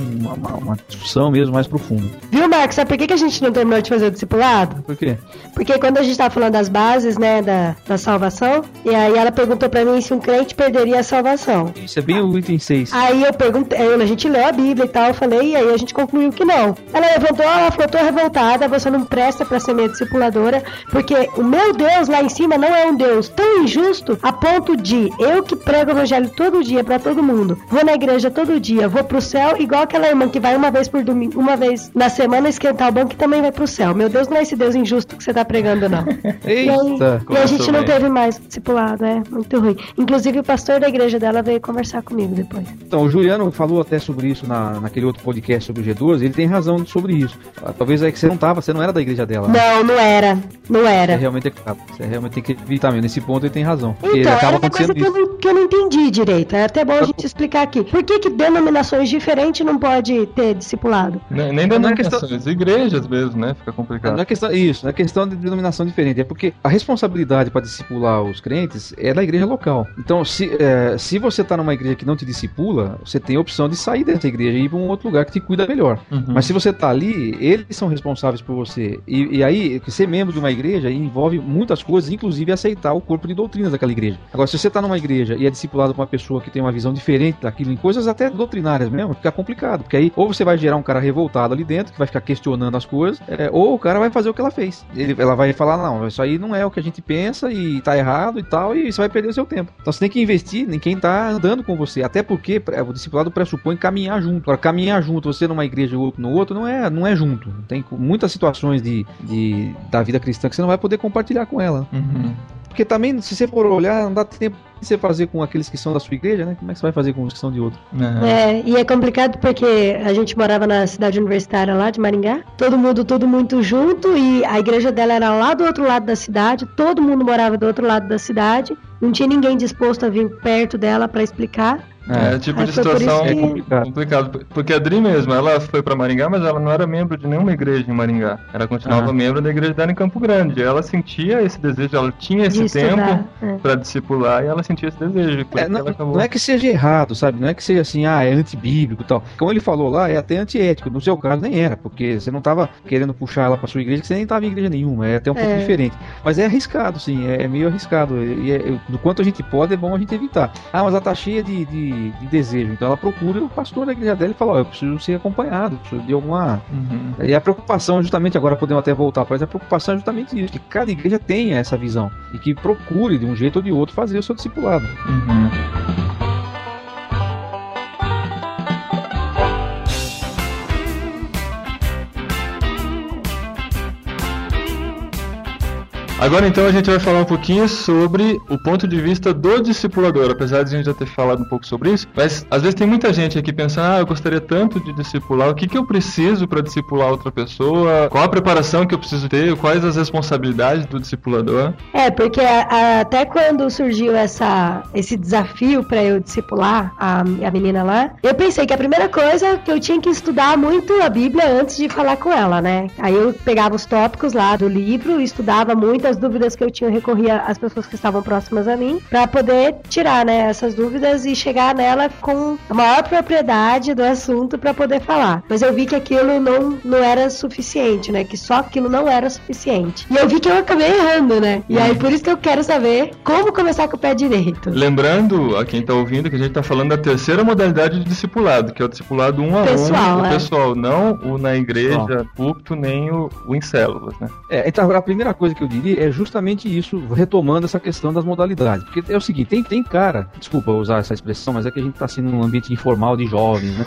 uma discussão mesmo mais profunda. Viu, Marcos? Sabe por que a gente não terminou de fazer o discipulado? Por quê? Porque quando a gente tava falando das bases, né, da salvação, e aí ela perguntou pra mim se um crente perderia a salvação. Isso é bem o item 6. Aí eu perguntei, a gente leu a Bíblia e tal, eu falei, e aí a gente concluiu que não. Ela levantou, ela ficou toda revoltada, você não presta pra ser minha discipuladora, porque o meu Deus lá em cima não é um Deus tão injusto a ponto de eu que prego o evangelho todo dia pra todo mundo, vou na igreja todo dia, vou pro céu, igual aquela irmã que vai uma vez por domingo, uma vez na semana esquentar o banco e também vai pro céu. Meu Deus, não é esse Deus injusto que você tá pregando, não. Eita! E a gente não teve mais discipulado, muito ruim. Inclusive o pastor da igreja dela veio conversar comigo depois. Então, o Juliano falou até sobre isso naquele outro podcast sobre o G12, ele tem razão sobre isso. Talvez é que você não era da igreja dela. Né? Não era. Você realmente tem que evitar mesmo. Nesse ponto ele tem razão. Então, acaba acontecendo uma coisa que eu não entendi direito. É até bom a gente explicar aqui. Por que denominações diferentes não pode ter discipulado? Nem denominações, igrejas mesmo, né? Fica complicado. Não é questão de denominação diferente. É porque a responsabilidade para discipular os crentes é da igreja local. Então, se você está numa igreja que não te discipula, você tem a opção de sair dessa igreja e ir para um outro lugar que te cuida melhor. Mas se você está ali, eles são responsáveis por você. E aí, ser membro de uma igreja envolve muitas coisas, inclusive aceitar o corpo de doutrinas daquela igreja. Agora, se você está numa igreja e é discipulado por uma pessoa que tem uma visão diferente daquilo, em coisas até doutrinárias mesmo, fica complicado. Porque aí, ou você vai gerar um cara revoltado ali dentro, que vai ficar questionando as coisas, ou o cara vai fazer o que ela fez. Ela vai falar, não, isso aí não é o que a gente pensa e tá errado e tal, e você vai perder o seu tempo. Então você tem que investir em quem tá andando com você, até porque o discipulado pressupõe caminhar junto. Agora, caminhar junto, você numa igreja e o outro no outro, não é junto. Tem muitas situações da vida cristã que você não vai poder compartilhar com ela. Porque também, se você for olhar, não dá tempo de você fazer com aqueles que são da sua igreja, né? Como é que você vai fazer com os que são de outro? E é complicado porque a gente morava na cidade universitária lá de Maringá, todo mundo tudo muito junto, e a igreja dela era lá do outro lado da cidade, todo mundo morava do outro lado da cidade, não tinha ninguém disposto a vir perto dela para explicar. Tipo de situação complicado. Porque a Dri mesmo, ela foi pra Maringá, mas ela não era membro de nenhuma igreja em Maringá. Ela continuava membro da igreja dela em Campo Grande. Ela sentia esse desejo, ela tinha esse tempo pra discipular e ela sentia esse desejo. Não é que seja errado, sabe? Não é que seja assim, é antibíblico e tal. Como ele falou lá, é até antiético. No seu caso nem era, porque você não tava querendo puxar ela pra sua igreja, que você nem tava em igreja nenhuma. É até um pouco diferente. Mas é arriscado, sim. É meio arriscado. Do quanto a gente pode, é bom a gente evitar. Mas ela tá cheia de desejo. Então ela procura o pastor da igreja dela e fala, eu preciso ser acompanhado, preciso de alguma... E a preocupação, justamente, agora podemos até voltar para isso, a preocupação é justamente isso, que cada igreja tenha essa visão e que procure, de um jeito ou de outro, fazer o seu discipulado. Agora então a gente vai falar um pouquinho sobre o ponto de vista do discipulador, apesar de a gente já ter falado um pouco sobre isso, mas às vezes tem muita gente aqui pensando, eu gostaria tanto de discipular, o que eu preciso para discipular outra pessoa, qual a preparação que eu preciso ter, quais as responsabilidades do discipulador? Porque até quando surgiu esse desafio para eu discipular a menina lá, eu pensei que a primeira coisa que eu tinha que estudar muito a Bíblia antes de falar com ela, né? Aí eu pegava os tópicos lá do livro, estudava muito muitas dúvidas que eu tinha, eu recorria às pessoas que estavam próximas a mim, pra poder tirar, né, essas dúvidas e chegar nela com a maior propriedade do assunto pra poder falar. Mas eu vi que aquilo não era suficiente, né, que só aquilo não era suficiente. E eu vi que eu acabei errando, né, e aí por isso que eu quero saber como começar com o pé direito. Lembrando a quem tá ouvindo que a gente tá falando da terceira modalidade de discipulado, que é o discipulado 1 a 1, Pessoal, o pessoal, não o na igreja, púlpito, nem o em células, né? Então a primeira coisa que eu diria é justamente isso, retomando essa questão das modalidades. Porque é o seguinte, tem cara, desculpa usar essa expressão, mas é que a gente tá sendo num ambiente informal de jovens, né?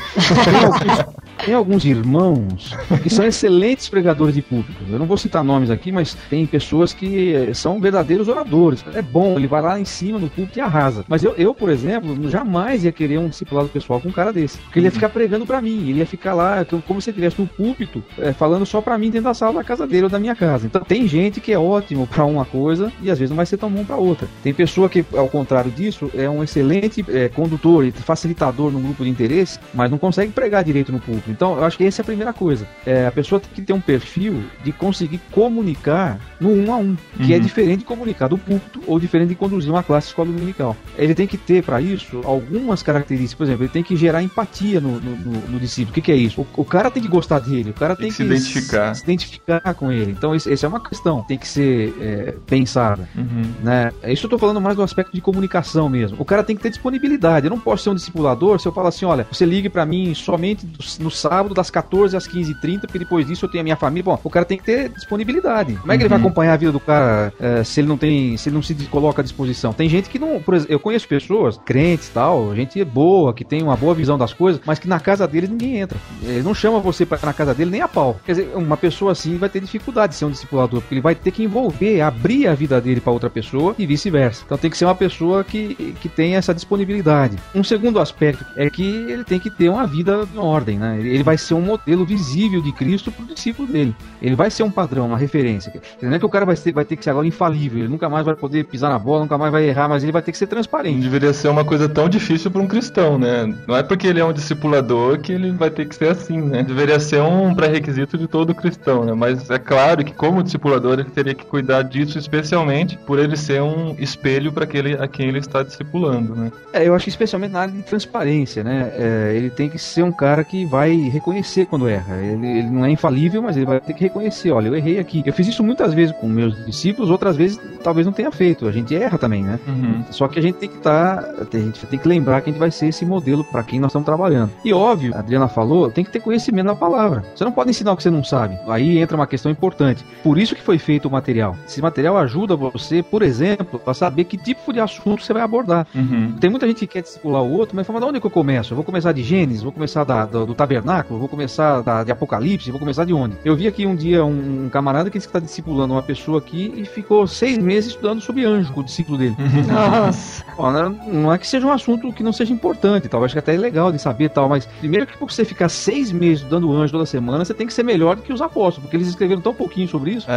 Tem alguns irmãos que são excelentes pregadores de púlpito. Eu não vou citar nomes aqui, mas tem pessoas que são verdadeiros oradores. É bom, ele vai lá em cima no púlpito e arrasa. Mas eu, por exemplo, jamais ia querer um discipulado pessoal com um cara desse. Porque ele ia ficar pregando pra mim, ele ia ficar lá como se ele estivesse no púlpito, falando só pra mim dentro da sala da casa dele ou da minha casa. Então tem gente que é ótimo pra uma coisa e às vezes não vai ser tão bom pra outra. Tem pessoa que, ao contrário disso, é um excelente condutor e facilitador num grupo de interesse, mas não consegue pregar direito no púlpito. Então eu acho que essa é a primeira coisa. A pessoa tem que ter um perfil de conseguir comunicar no 1 a 1, que é diferente de comunicar do púlpito ou diferente de conduzir uma classe escola dominical. Ele tem que ter para isso algumas características. Por exemplo, ele tem que gerar empatia no discípulo. O que é isso? O cara tem que gostar dele, o cara tem que se identificar com ele. Então essa é uma questão, tem que ser pensada, né? Isso eu tô falando mais do aspecto de comunicação mesmo. O cara tem que ter disponibilidade. Eu não posso ser um discipulador se eu falar assim, olha, você ligue pra mim somente no sábado das 14 às 15h30, porque depois disso eu tenho a minha família. Bom, o cara tem que ter disponibilidade. Como é que ele vai acompanhar a vida do cara se ele não se coloca à disposição? Tem gente que não, por exemplo, eu conheço pessoas, crentes e tal, gente boa, que tem uma boa visão das coisas, mas que na casa deles ninguém entra. Ele não chama você pra ir na casa dele nem a pau. Quer dizer, uma pessoa assim vai ter dificuldade de ser um discipulador, porque ele vai ter que envolver, abrir a vida dele para outra pessoa e vice-versa. Então tem que ser uma pessoa que tenha essa disponibilidade. Um segundo aspecto é que ele tem que ter uma vida em ordem, né? Ele vai ser um modelo visível de Cristo pro discípulo dele. Ele vai ser um padrão, uma referência. Não é que o cara vai ter que ser agora infalível, ele nunca mais vai poder pisar na bola, nunca mais vai errar, mas ele vai ter que ser transparente. Não deveria ser uma coisa tão difícil para um cristão, né? Não é porque ele é um discipulador que ele vai ter que ser assim, né? Deveria ser um pré-requisito de todo cristão, né? Mas é claro que como discipulador ele teria que cuidar disso, especialmente por ele ser um espelho para a quem ele está discipulando, né? Eu acho que especialmente na área de transparência, né? Ele tem que ser um cara que vai reconhecer quando erra. Ele não é infalível, mas ele vai ter que reconhecer, olha, eu errei aqui. Eu fiz isso muitas vezes com meus discípulos, outras vezes talvez não tenha feito. A gente erra também, né? Só que a gente tem que a gente tem que lembrar que a gente vai ser esse modelo para quem nós estamos trabalhando. E óbvio, a Adriana falou, tem que ter conhecimento da palavra. Você não pode ensinar o que você não sabe. Aí entra uma questão importante. Por isso que foi feito o material. Esse material ajuda você, por exemplo, a saber que tipo de assunto você vai abordar. Tem muita gente que quer discipular o outro, mas fala, de onde é que eu começo? Eu vou começar de Gênesis, vou começar do tabernáculo, vou começar de Apocalipse, vou começar de onde? Eu vi aqui um dia um camarada que disse que está discipulando uma pessoa aqui e ficou 6 meses estudando sobre anjo com o discípulo dele. Nossa. Não é que seja um assunto que não seja importante, talvez que até é legal de saber e tal, mas primeiro que você ficar 6 meses estudando anjo toda semana, você tem que ser melhor do que os apóstolos, porque eles escreveram tão pouquinho sobre isso.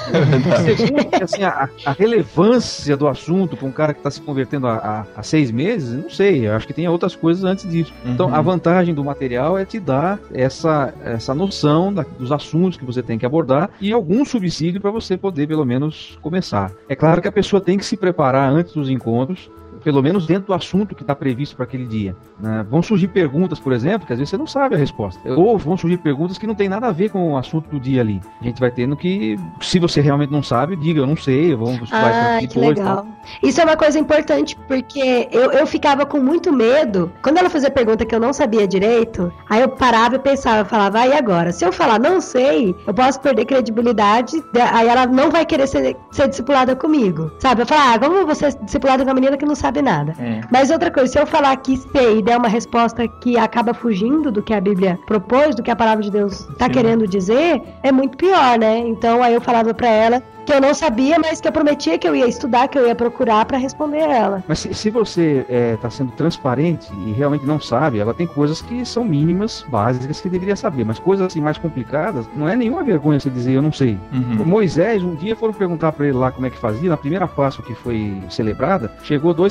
Segundo, assim, a relevância do assunto para um cara que está se convertendo há 6 meses, não sei, eu acho que tem outras coisas antes disso. Então a vantagem do material é te dar essa noção dos assuntos que você tem que abordar e algum subsídio para você poder pelo menos começar. É claro que a pessoa tem que se preparar antes dos encontros, pelo menos dentro do assunto que está previsto para aquele dia, né? Vão surgir perguntas, por exemplo, que às vezes você não sabe a resposta. Ou vão surgir perguntas que não tem nada a ver com o assunto do dia ali. A gente vai tendo que, se você realmente não sabe, diga, eu não sei, vamos estudar isso depois. Que legal. Isso é uma coisa importante, porque eu ficava com muito medo. Quando ela fazia pergunta que eu não sabia direito, aí eu parava e pensava, eu falava, e agora? Se eu falar não sei, eu posso perder credibilidade, aí ela não vai querer ser discipulada comigo, sabe? Eu falava, como você ser discipulada com uma menina que não sabe nada? Mas outra coisa, se eu falar que sei e der uma resposta que acaba fugindo do que a Bíblia propôs, do que a palavra de Deus está querendo dizer, é muito pior, né? Então aí eu falava pra ela que eu não sabia, mas que eu prometia que eu ia estudar, que eu ia procurar para responder ela. Mas se você está sendo transparente e realmente não sabe, ela tem coisas que são mínimas, básicas, que deveria saber, mas coisas assim mais complicadas, não é nenhuma vergonha você dizer eu não sei. Moisés, um dia foram perguntar para ele lá como é que fazia, na primeira Páscoa que foi celebrada, chegou 2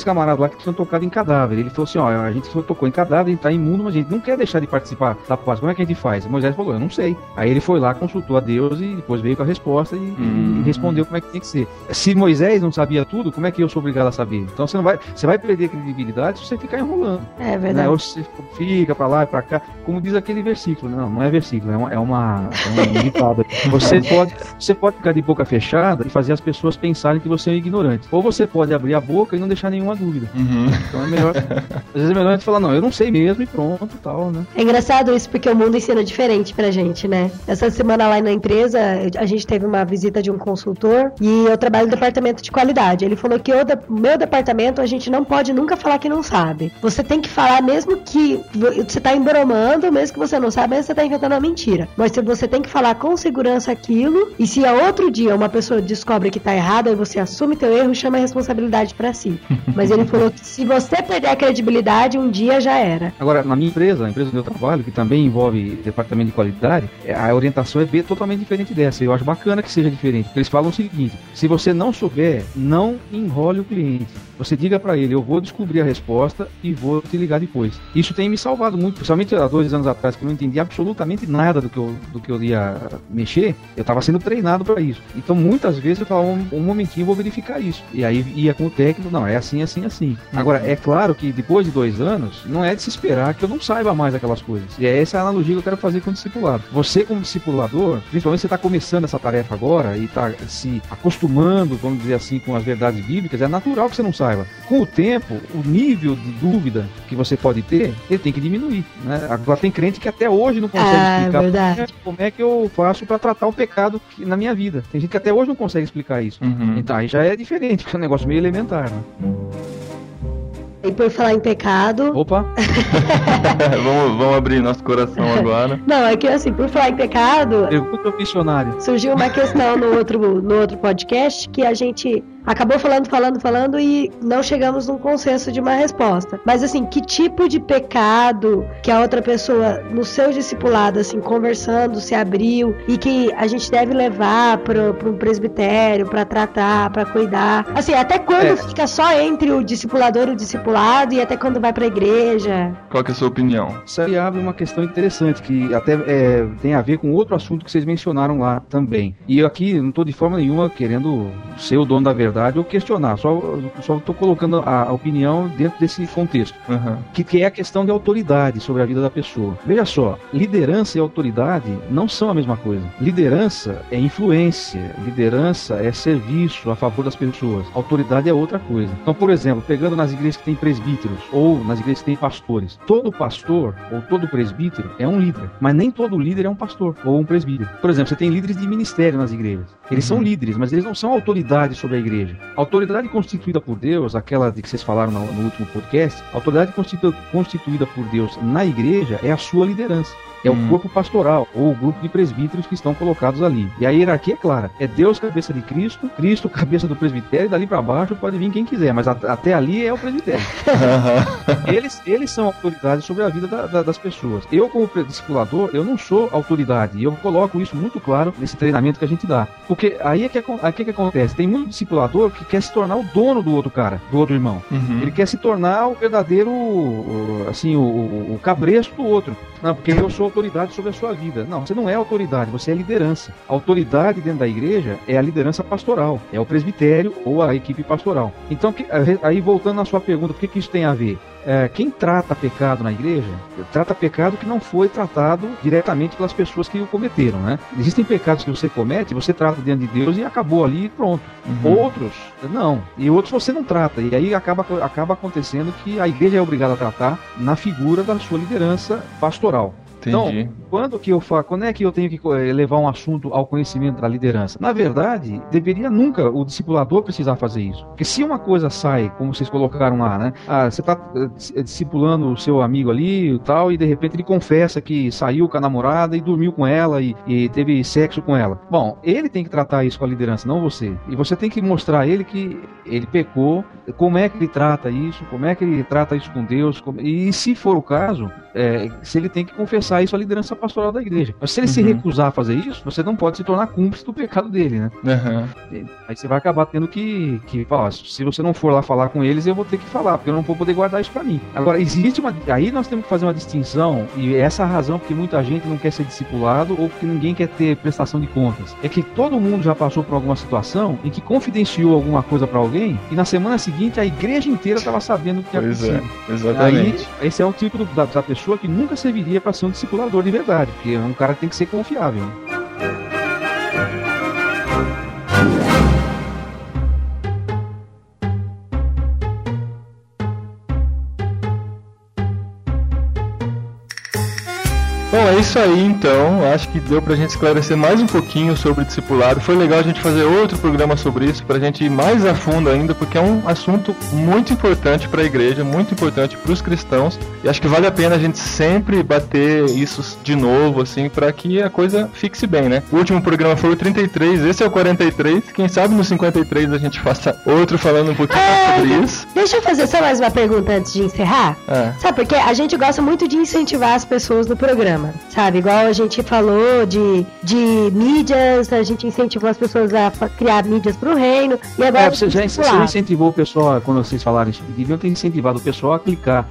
camaradas lá que tinham tocado em cadáver. Ele falou assim, ó, a gente tocou em cadáver, a gente tá imundo, mas a gente não quer deixar de participar da Páscoa. Como é que a gente faz? Moisés falou, eu não sei. Aí ele foi lá, consultou a Deus e depois veio com a resposta e respondeu como é que tem que ser. Se Moisés não sabia tudo, como é que eu sou obrigado a saber? Então você vai perder a credibilidade se você ficar enrolando. É verdade. Né? Ou você fica pra lá e pra cá, como diz aquele versículo. Não é versículo, é uma ditado. Você pode ficar de boca fechada e fazer as pessoas pensarem que você é um ignorante. Ou você pode abrir a boca e não deixar nenhuma dúvida. Então é melhor. Às vezes é melhor a gente falar, não, eu não sei mesmo e pronto, tal, né? É engraçado isso, porque o mundo ensina diferente pra gente, né? Essa semana lá na empresa, a gente teve uma visita de um consultor e eu trabalho no departamento de qualidade. Ele falou que o meu departamento, a gente não pode nunca falar que não sabe. Você tem que falar mesmo que você tá embromando, mesmo que você não sabe, mas você tá inventando uma mentira. Mas você tem que falar com segurança aquilo, e se a outro dia uma pessoa descobre que tá errado, aí você assume teu erro e chama a responsabilidade pra si. Mas ele falou que se você perder a credibilidade, um dia já era. Agora, na minha empresa, a empresa onde eu trabalho, que também envolve departamento de qualidade, a orientação é totalmente diferente dessa. Eu acho bacana que seja diferente, porque eles falam o seguinte: se você não souber, não enrole o cliente. Você diga pra ele, eu vou descobrir a resposta e vou te ligar depois. Isso tem me salvado muito, principalmente há 2 anos atrás, que eu não entendi absolutamente nada do que eu ia mexer. Eu estava sendo treinado para isso. Então muitas vezes eu falava, um momentinho, vou verificar isso. E aí ia com o técnico, não, é assim, assim, assim. Agora, é claro que depois de 2 anos, não é de se esperar que eu não saiba mais aquelas coisas. E é essa a analogia que eu quero fazer com o discipulado. Você como discipulador, principalmente você está começando essa tarefa agora e está se acostumando, vamos dizer assim, com as verdades bíblicas, é natural que você não saiba. Com o tempo, o nível de dúvida que você pode ter, ele tem que diminuir, né? Agora tem crente que até hoje não consegue explicar como é que eu faço para tratar o pecado na minha vida. Tem gente que até hoje não consegue explicar isso. Então aí já é diferente, porque é um negócio meio elementar, né? E por falar em pecado... Opa! vamos abrir nosso coração agora. Não, é que assim, por falar em pecado... Pergunta ao missionário. Surgiu uma questão no outro podcast que a gente acabou falando e não chegamos num consenso de uma resposta. Mas assim, que tipo de pecado que a outra pessoa, no seu discipulado, assim, conversando, se abriu e que a gente deve levar para um presbitério, para tratar, para cuidar? Assim, até quando fica só entre o discipulador e o discipulado e até quando vai para a igreja? Qual que é a sua opinião? Isso aí abre uma questão interessante que até tem a ver com outro assunto que vocês mencionaram lá também. E eu aqui não estou de forma nenhuma querendo ser o dono da verdade ou questionar, só estou colocando a opinião dentro desse contexto, que é a questão de autoridade sobre a vida da pessoa. Veja só, liderança e autoridade não são a mesma coisa. Liderança é influência, liderança é serviço a favor das pessoas, autoridade é outra coisa. Então, por exemplo, pegando nas igrejas que tem presbíteros ou nas igrejas que tem pastores, todo pastor ou todo presbítero é um líder, mas nem todo líder é um pastor ou um presbítero. Por exemplo, você tem líderes de ministério nas igrejas, eles são líderes, mas eles não são autoridade sobre a igreja. A autoridade constituída por Deus, aquela de que vocês falaram no último podcast, a autoridade constituída por Deus na igreja é a sua liderança. É o corpo pastoral, ou o grupo de presbíteros que estão colocados ali. E a hierarquia é clara. É Deus cabeça de Cristo, Cristo cabeça do presbitério, e dali para baixo pode vir quem quiser, mas até ali é o presbitério. Eles são autoridades sobre a vida das pessoas. Eu, como discipulador, eu não sou autoridade. E eu coloco isso muito claro nesse treinamento que a gente dá. Porque aí é que acontece. Tem muito discipulador que quer se tornar o dono do outro cara, do outro irmão. Ele quer se tornar o verdadeiro, assim, o cabresto do outro. Não, porque eu sou autoridade sobre a sua vida. Não, você não é autoridade, você é liderança. A autoridade dentro da igreja é a liderança pastoral, é o presbitério ou a equipe pastoral. Então, aí voltando na sua pergunta, por que isso tem a ver? Quem trata pecado na igreja, trata pecado que não foi tratado diretamente pelas pessoas que o cometeram, né? Existem pecados que você comete, você trata diante de Deus e acabou ali e pronto. Outros, não. E outros você não trata. E aí acaba acontecendo que a igreja é obrigada a tratar na figura da sua liderança pastoral. Entendi. Então, quando é que eu tenho que levar um assunto ao conhecimento da liderança? Na verdade, deveria nunca o discipulador precisar fazer isso. Porque se uma coisa sai, como vocês colocaram lá, né? Você está discipulando o seu amigo ali e tal, e de repente ele confessa que saiu com a namorada e dormiu com ela e teve sexo com ela. Bom, ele tem que tratar isso com a liderança, não você. E você tem que mostrar a ele que ele pecou, como é que ele trata isso, como é que ele trata isso com Deus, e se for o caso, se ele tem que confessar usar isso à liderança pastoral da igreja. Mas se ele se recusar a fazer isso, você não pode se tornar cúmplice do pecado dele, né? Aí você vai acabar tendo que falar, se você não for lá falar com eles, eu vou ter que falar, porque eu não vou poder guardar isso pra mim. Agora, existe aí nós temos que fazer uma distinção, e essa é a razão porque muita gente não quer ser discipulado ou porque ninguém quer ter prestação de contas. É que todo mundo já passou por alguma situação em que confidenciou alguma coisa pra alguém e na semana seguinte a igreja inteira estava sabendo o que tinha acontecido. Exatamente. Aí, esse é um tipo da pessoa que nunca serviria para ser um discipulador de verdade, porque é um cara que tem que ser confiável. Bom, é isso aí então, acho que deu pra gente esclarecer mais um pouquinho sobre discipulado. Foi legal a gente fazer outro programa sobre isso, pra gente ir mais a fundo ainda, porque é um assunto muito importante pra igreja, muito importante pros cristãos, e acho que vale a pena a gente sempre bater isso de novo, assim, pra que a coisa fixe bem, né? O último programa foi o 33, esse é o 43, quem sabe no 53 a gente faça outro falando um pouquinho mais sobre isso. Deixa eu fazer só mais uma pergunta antes de encerrar. Sabe, porque a gente gosta muito de incentivar as pessoas no programa. Sabe, igual a gente falou de mídias, a gente incentivou as pessoas a criar mídias pro reino, e agora você já incentivou o pessoal, quando vocês falaram isso, deviam ter incentivado o pessoal a clicar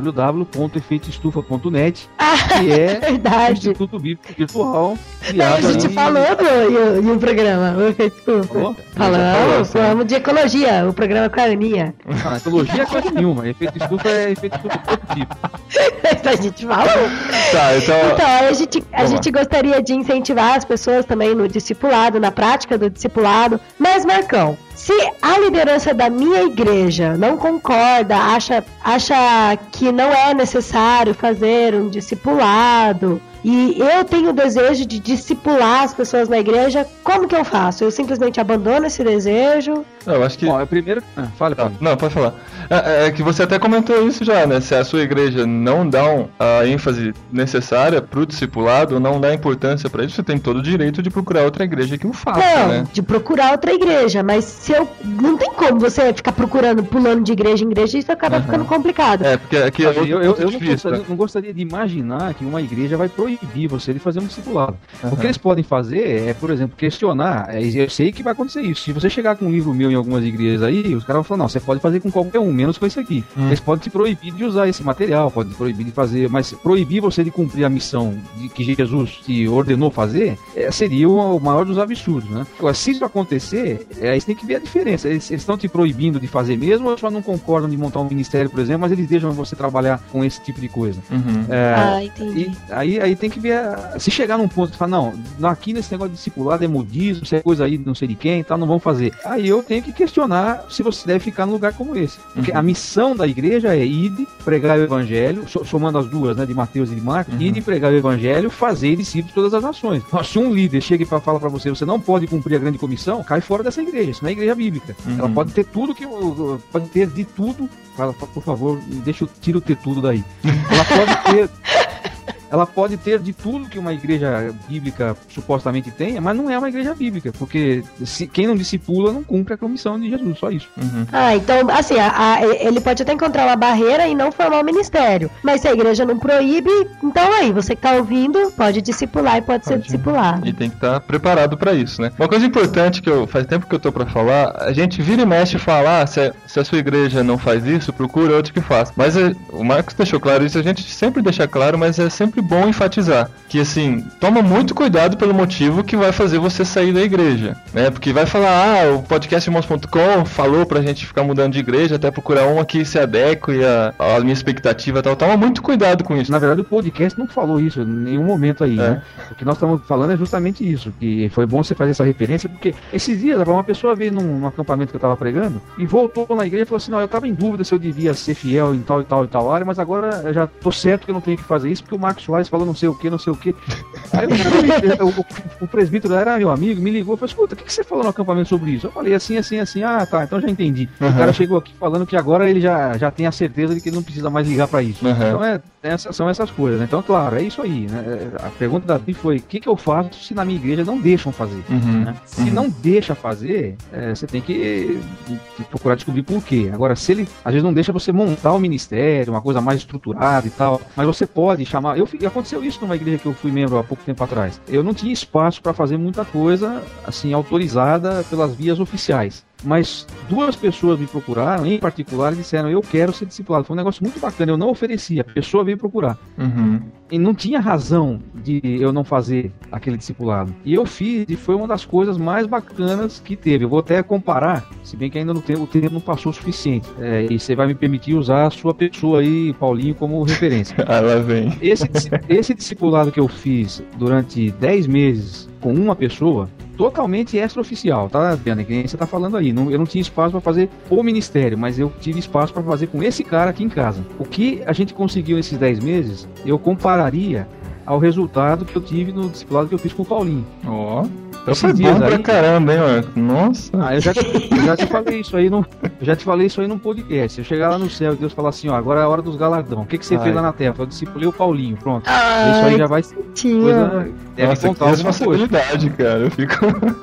www.efeitoestufa.net, que é verdade. o Instituto Bíblico Virtual. A gente falou no programa, o Efeito Estufa. Falamos de ecologia, o programa com a Aninha. Ecologia é coisa nenhuma, Efeito Estufa é efeito estufa todo tipo. A gente falou. Então, a gente gostaria de incentivar as pessoas também no discipulado, na prática do discipulado. Mas, Marcão, se a liderança da minha igreja não concorda, acha que não é necessário fazer um discipulado, e eu tenho o desejo de discipular as pessoas na igreja, como que eu faço? Eu simplesmente abandono esse desejo? Eu acho que... Bom, primeiro... Fale. Não, pode falar. É que você até comentou isso já, né? Se a sua igreja não dá a ênfase necessária pro discipulado, não dá importância pra isso, você tem todo o direito de procurar outra igreja que o faça, né? De procurar outra igreja, mas se eu... Não tem como você ficar pulando de igreja em igreja, isso acaba ficando complicado. Porque aqui eu não gostaria de imaginar que uma igreja vai proibir você de fazer um discipulado. O que eles podem fazer é, por exemplo, questionar. Eu sei que vai acontecer isso. Se você chegar com um livro meu em algumas igrejas aí, os caras vão falar, não, você pode fazer com qualquer um, menos com esse aqui. Eles podem te proibir de usar esse material, podem te proibir de fazer, mas proibir você de cumprir a missão que Jesus te ordenou fazer, seria o maior dos absurdos, né? Agora, se isso acontecer, aí você tem que ver a diferença. Eles estão te proibindo de fazer mesmo, ou só não concordam de montar um ministério, por exemplo, mas eles deixam você trabalhar com esse tipo de coisa. Entendi. E aí tem que ver, se chegar num ponto de falar, não, aqui nesse negócio de discipulado é modismo, se é coisa aí de não sei de quem, tá, não vão fazer. Aí eu tenho que questionar se você deve ficar num lugar como esse. Porque a missão da igreja é ir pregar o evangelho, somando as duas, né, de Mateus e de Marcos, ir de pregar o evangelho, fazer discípulos de todas as nações. Se um líder chega e fala pra você não pode cumprir a grande comissão, cai fora dessa igreja, isso não é igreja bíblica. Ela pode ter tudo pode ter de tudo. Fala, por favor, tira o ter tudo daí. Ela pode ter de tudo que uma igreja bíblica supostamente tenha, mas não é uma igreja bíblica, porque quem não discipula não cumpre a comissão de Jesus, só isso. Então, assim, ele pode até encontrar uma barreira e não formar um ministério, mas se a igreja não proíbe, então aí, você que tá ouvindo, pode discipular e pode ser discipulado. E tem que estar preparado pra isso, né? Uma coisa importante que faz tempo que eu tô pra falar, a gente vira e mexe e fala, se a sua igreja não faz isso, procura outro que faça. Mas o Marcos deixou claro isso, a gente sempre deixa claro, mas é sempre bom enfatizar que, assim, toma muito cuidado pelo motivo que vai fazer você sair da igreja, né? Porque vai falar, o podcastirmãos.com falou pra gente ficar mudando de igreja, até procurar uma que se adeque à minha expectativa e tal. Toma muito cuidado com isso. Na verdade, o podcast não falou isso em nenhum momento aí, né? O que nós estamos falando é justamente isso, que foi bom você fazer essa referência, porque esses dias uma pessoa veio num acampamento que eu tava pregando e voltou na igreja e falou assim, não, eu tava em dúvida se eu devia ser fiel em tal e tal e tal área, mas agora eu já tô certo que eu não tenho que fazer isso, porque o Marcos Soares falou não sei o que. Aí o presbítero era meu amigo, me ligou e falou, escuta, o que você falou no acampamento sobre isso? Eu falei assim, tá, então já entendi. O cara chegou aqui falando que agora ele já tem a certeza de que ele não precisa mais ligar pra isso. Então são essas coisas, né? Então, claro, é isso aí, né? A pergunta da Ti foi, o que eu faço se na minha igreja não deixam fazer? Né? Se não deixa fazer, você tem que procurar descobrir por quê. Agora, se ele, às vezes, não deixa você montar um ministério, uma coisa mais estruturada e tal, mas você pode chamar, eu fiz aconteceu isso numa igreja que eu fui membro há pouco tempo atrás. Eu não tinha espaço para fazer muita coisa, assim, autorizada pelas vias oficiais. Mas 2 pessoas me procuraram, em particular, e disseram, eu quero ser discipulado. Foi um negócio muito bacana, eu não oferecia, a pessoa veio procurar. E não tinha razão de eu não fazer aquele discipulado. E eu fiz, e foi uma das coisas mais bacanas que teve. Eu vou até comparar, se bem que ainda o tempo não passou o suficiente. E você vai me permitir usar a sua pessoa aí, Paulinho, como referência. Lá vem. Esse discipulado que eu fiz durante 10 meses com uma pessoa, totalmente extraoficial, tá, Adriana? Que nem você tá falando aí. Eu não tinha espaço para fazer o ministério, mas eu tive espaço para fazer com esse cara aqui em casa. O que a gente conseguiu nesses 10 meses, eu compararia ao resultado que eu tive no discipulado que eu fiz com o Paulinho. Então foi bom pra caramba, hein, Marco? Nossa! Eu já te falei isso aí num podcast. Se eu chegar lá no céu e Deus falar assim, agora é a hora dos galardão. O que você fez lá na terra? Eu discipulei o Paulinho, pronto. Isso aí já vai ser coisa... Deve contar alguma coisa. Cara. Eu fico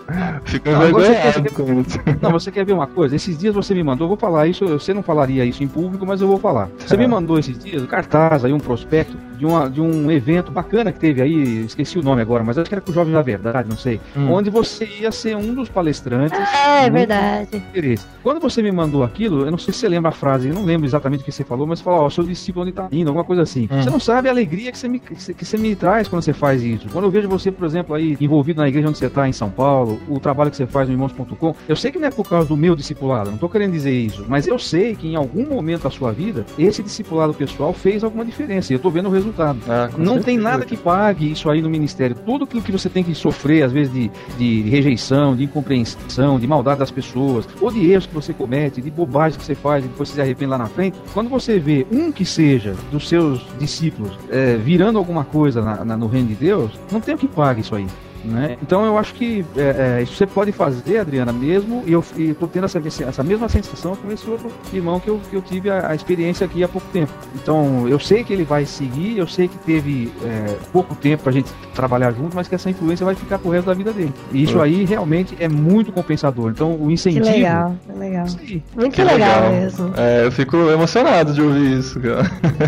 envergonhado com isso. Não, você quer ver uma coisa? Esses dias você me mandou, eu vou falar isso, você não falaria isso em público, mas eu vou falar. Você me mandou esses dias um cartaz aí, um prospecto de um evento bacana que teve aí, esqueci o nome agora, mas acho que era com o Jovem da Verdade, não sei. Onde você ia ser um dos palestrantes. É verdade. Quando você me mandou aquilo, eu não sei se você lembra a frase, eu não lembro exatamente o que você falou, mas você falou, seu discípulo onde tá indo, alguma coisa assim. Você não sabe a alegria que você me traz quando você faz isso. Quando eu vejo você, por exemplo, aí envolvido na igreja onde você tá, em São Paulo, o trabalho que você faz no Irmãos.com, eu sei que não é por causa do meu discipulado, não tô querendo dizer isso, mas eu sei que em algum momento da sua vida, esse discipulado pessoal fez alguma diferença, e eu tô vendo o resultado. Não tem nada que pague isso aí no ministério. Tudo aquilo que você tem que sofrer, às vezes, de rejeição, de incompreensão, de maldade das pessoas, ou de erros que você comete, de bobagens que você faz e depois você se arrepende lá na frente, quando você vê um que seja dos seus discípulos virando alguma coisa no reino de Deus, não tem o que pague isso aí. Né? Então eu acho que isso você pode fazer, Adriana, mesmo, e eu tô tendo essa mesma sensação com esse outro irmão que eu tive a experiência aqui há pouco tempo. Então eu sei que ele vai seguir, eu sei que teve pouco tempo pra gente trabalhar junto, mas que essa influência vai ficar pro resto da vida dele. E isso aí realmente é muito compensador. Então o incentivo... Que legal, que legal. Sim. Muito legal mesmo. Eu fico emocionado de ouvir isso, cara.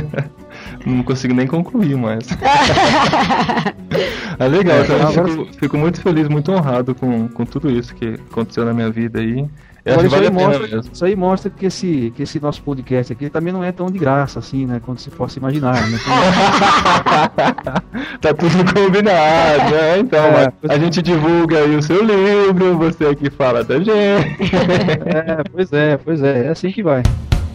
Não consigo nem concluir mais. É legal, então fico muito feliz, muito honrado com tudo isso que aconteceu na minha vida aí. Isso aí mostra que esse nosso podcast aqui também não é tão de graça assim, né? Quanto se possa imaginar, né? Tá tudo combinado, né? Então, a gente divulga aí o seu livro, você aqui fala da gente. Pois é assim que vai.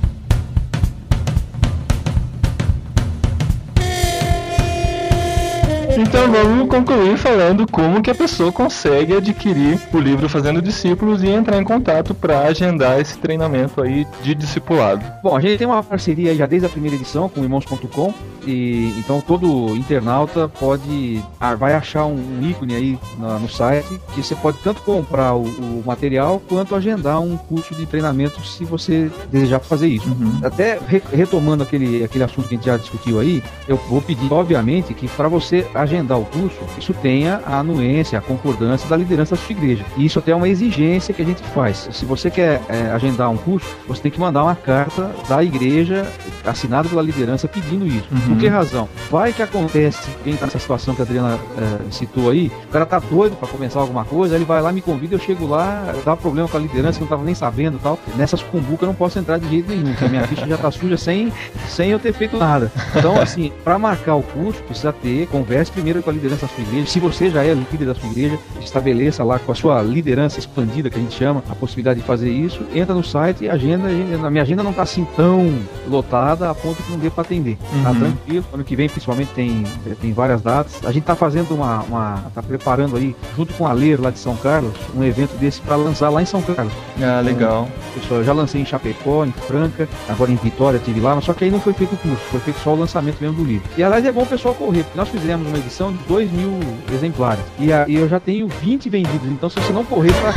Então vamos concluir falando como que a pessoa consegue adquirir o livro Fazendo Discípulos e entrar em contato para agendar esse treinamento aí de discipulado. Bom, a gente tem uma parceria já desde a primeira edição com o Irmãos.com, e então todo internauta vai achar um ícone aí no site que você pode tanto comprar o material quanto agendar um curso de treinamento se você desejar fazer isso. Até retomando aquele assunto que a gente já discutiu aí, eu vou pedir obviamente que para você agendar o curso, isso tenha a anuência, a concordância da liderança da sua igreja. E isso até é uma exigência que a gente faz. Se você quer agendar um curso, você tem que mandar uma carta da igreja assinada pela liderança pedindo isso. Por que razão? Vai que acontece, quem está nessa situação que a Adriana citou aí, o cara tá doido para começar alguma coisa, ele vai lá, me convida, eu chego lá, dá problema com a liderança, que eu não tava nem sabendo e tal. Nessas cumbucas eu não posso entrar de jeito nenhum, porque a minha ficha já tá suja sem eu ter feito nada. Então, assim, para marcar o curso, precisa converse primeiro com a liderança da sua igreja. Se você já é líder da sua igreja, estabeleça lá com a sua liderança expandida, que a gente chama, a possibilidade de fazer isso, entra no site e agenda. A minha agenda não tá assim tão lotada a ponto que não dê para atender. Tá tranquilo. Ano que vem, principalmente, tem várias datas. A gente tá fazendo tá preparando aí, junto com a Ler lá de São Carlos, um evento desse para lançar lá em São Carlos. Legal. Pessoal, eu já lancei em Chapecó, em Franca, agora em Vitória tive lá, mas só que aí não foi feito o curso, foi feito só o lançamento mesmo do livro. E aliás é bom o pessoal correr, porque nós fizemos uma edição de 2.000 exemplares. E eu já tenho 20 vendidos, então se você não correr pra...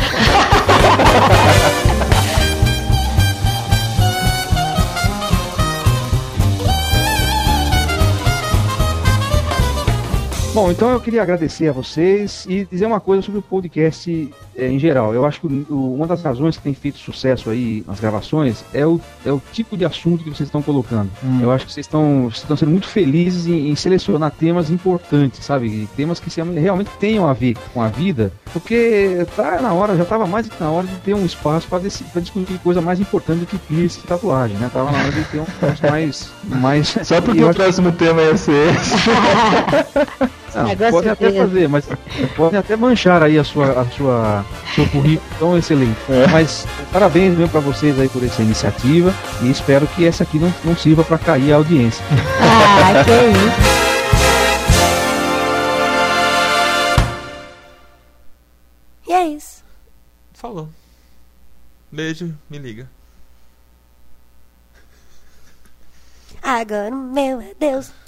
Bom, então eu queria agradecer a vocês e dizer uma coisa sobre o podcast em geral. Eu acho que uma das razões que tem feito sucesso aí nas gravações é o tipo de assunto que vocês estão colocando. Eu acho que vocês estão sendo muito felizes em selecionar temas importantes, sabe? Temas que realmente tenham a ver com a vida, porque já estava mais que na hora de ter um espaço para discutir coisa mais importante do que piercing e tatuagem, né? Tava na hora de ter um mais Só porque o próximo tema ia ser esse. Podem até fazer, mas podem até manchar aí seu currículo tão excelente. Mas parabéns mesmo para vocês aí por essa iniciativa e espero que essa aqui não sirva para cair a audiência. Que isso. E é isso. Falou. Beijo, me liga. Agora, meu Deus.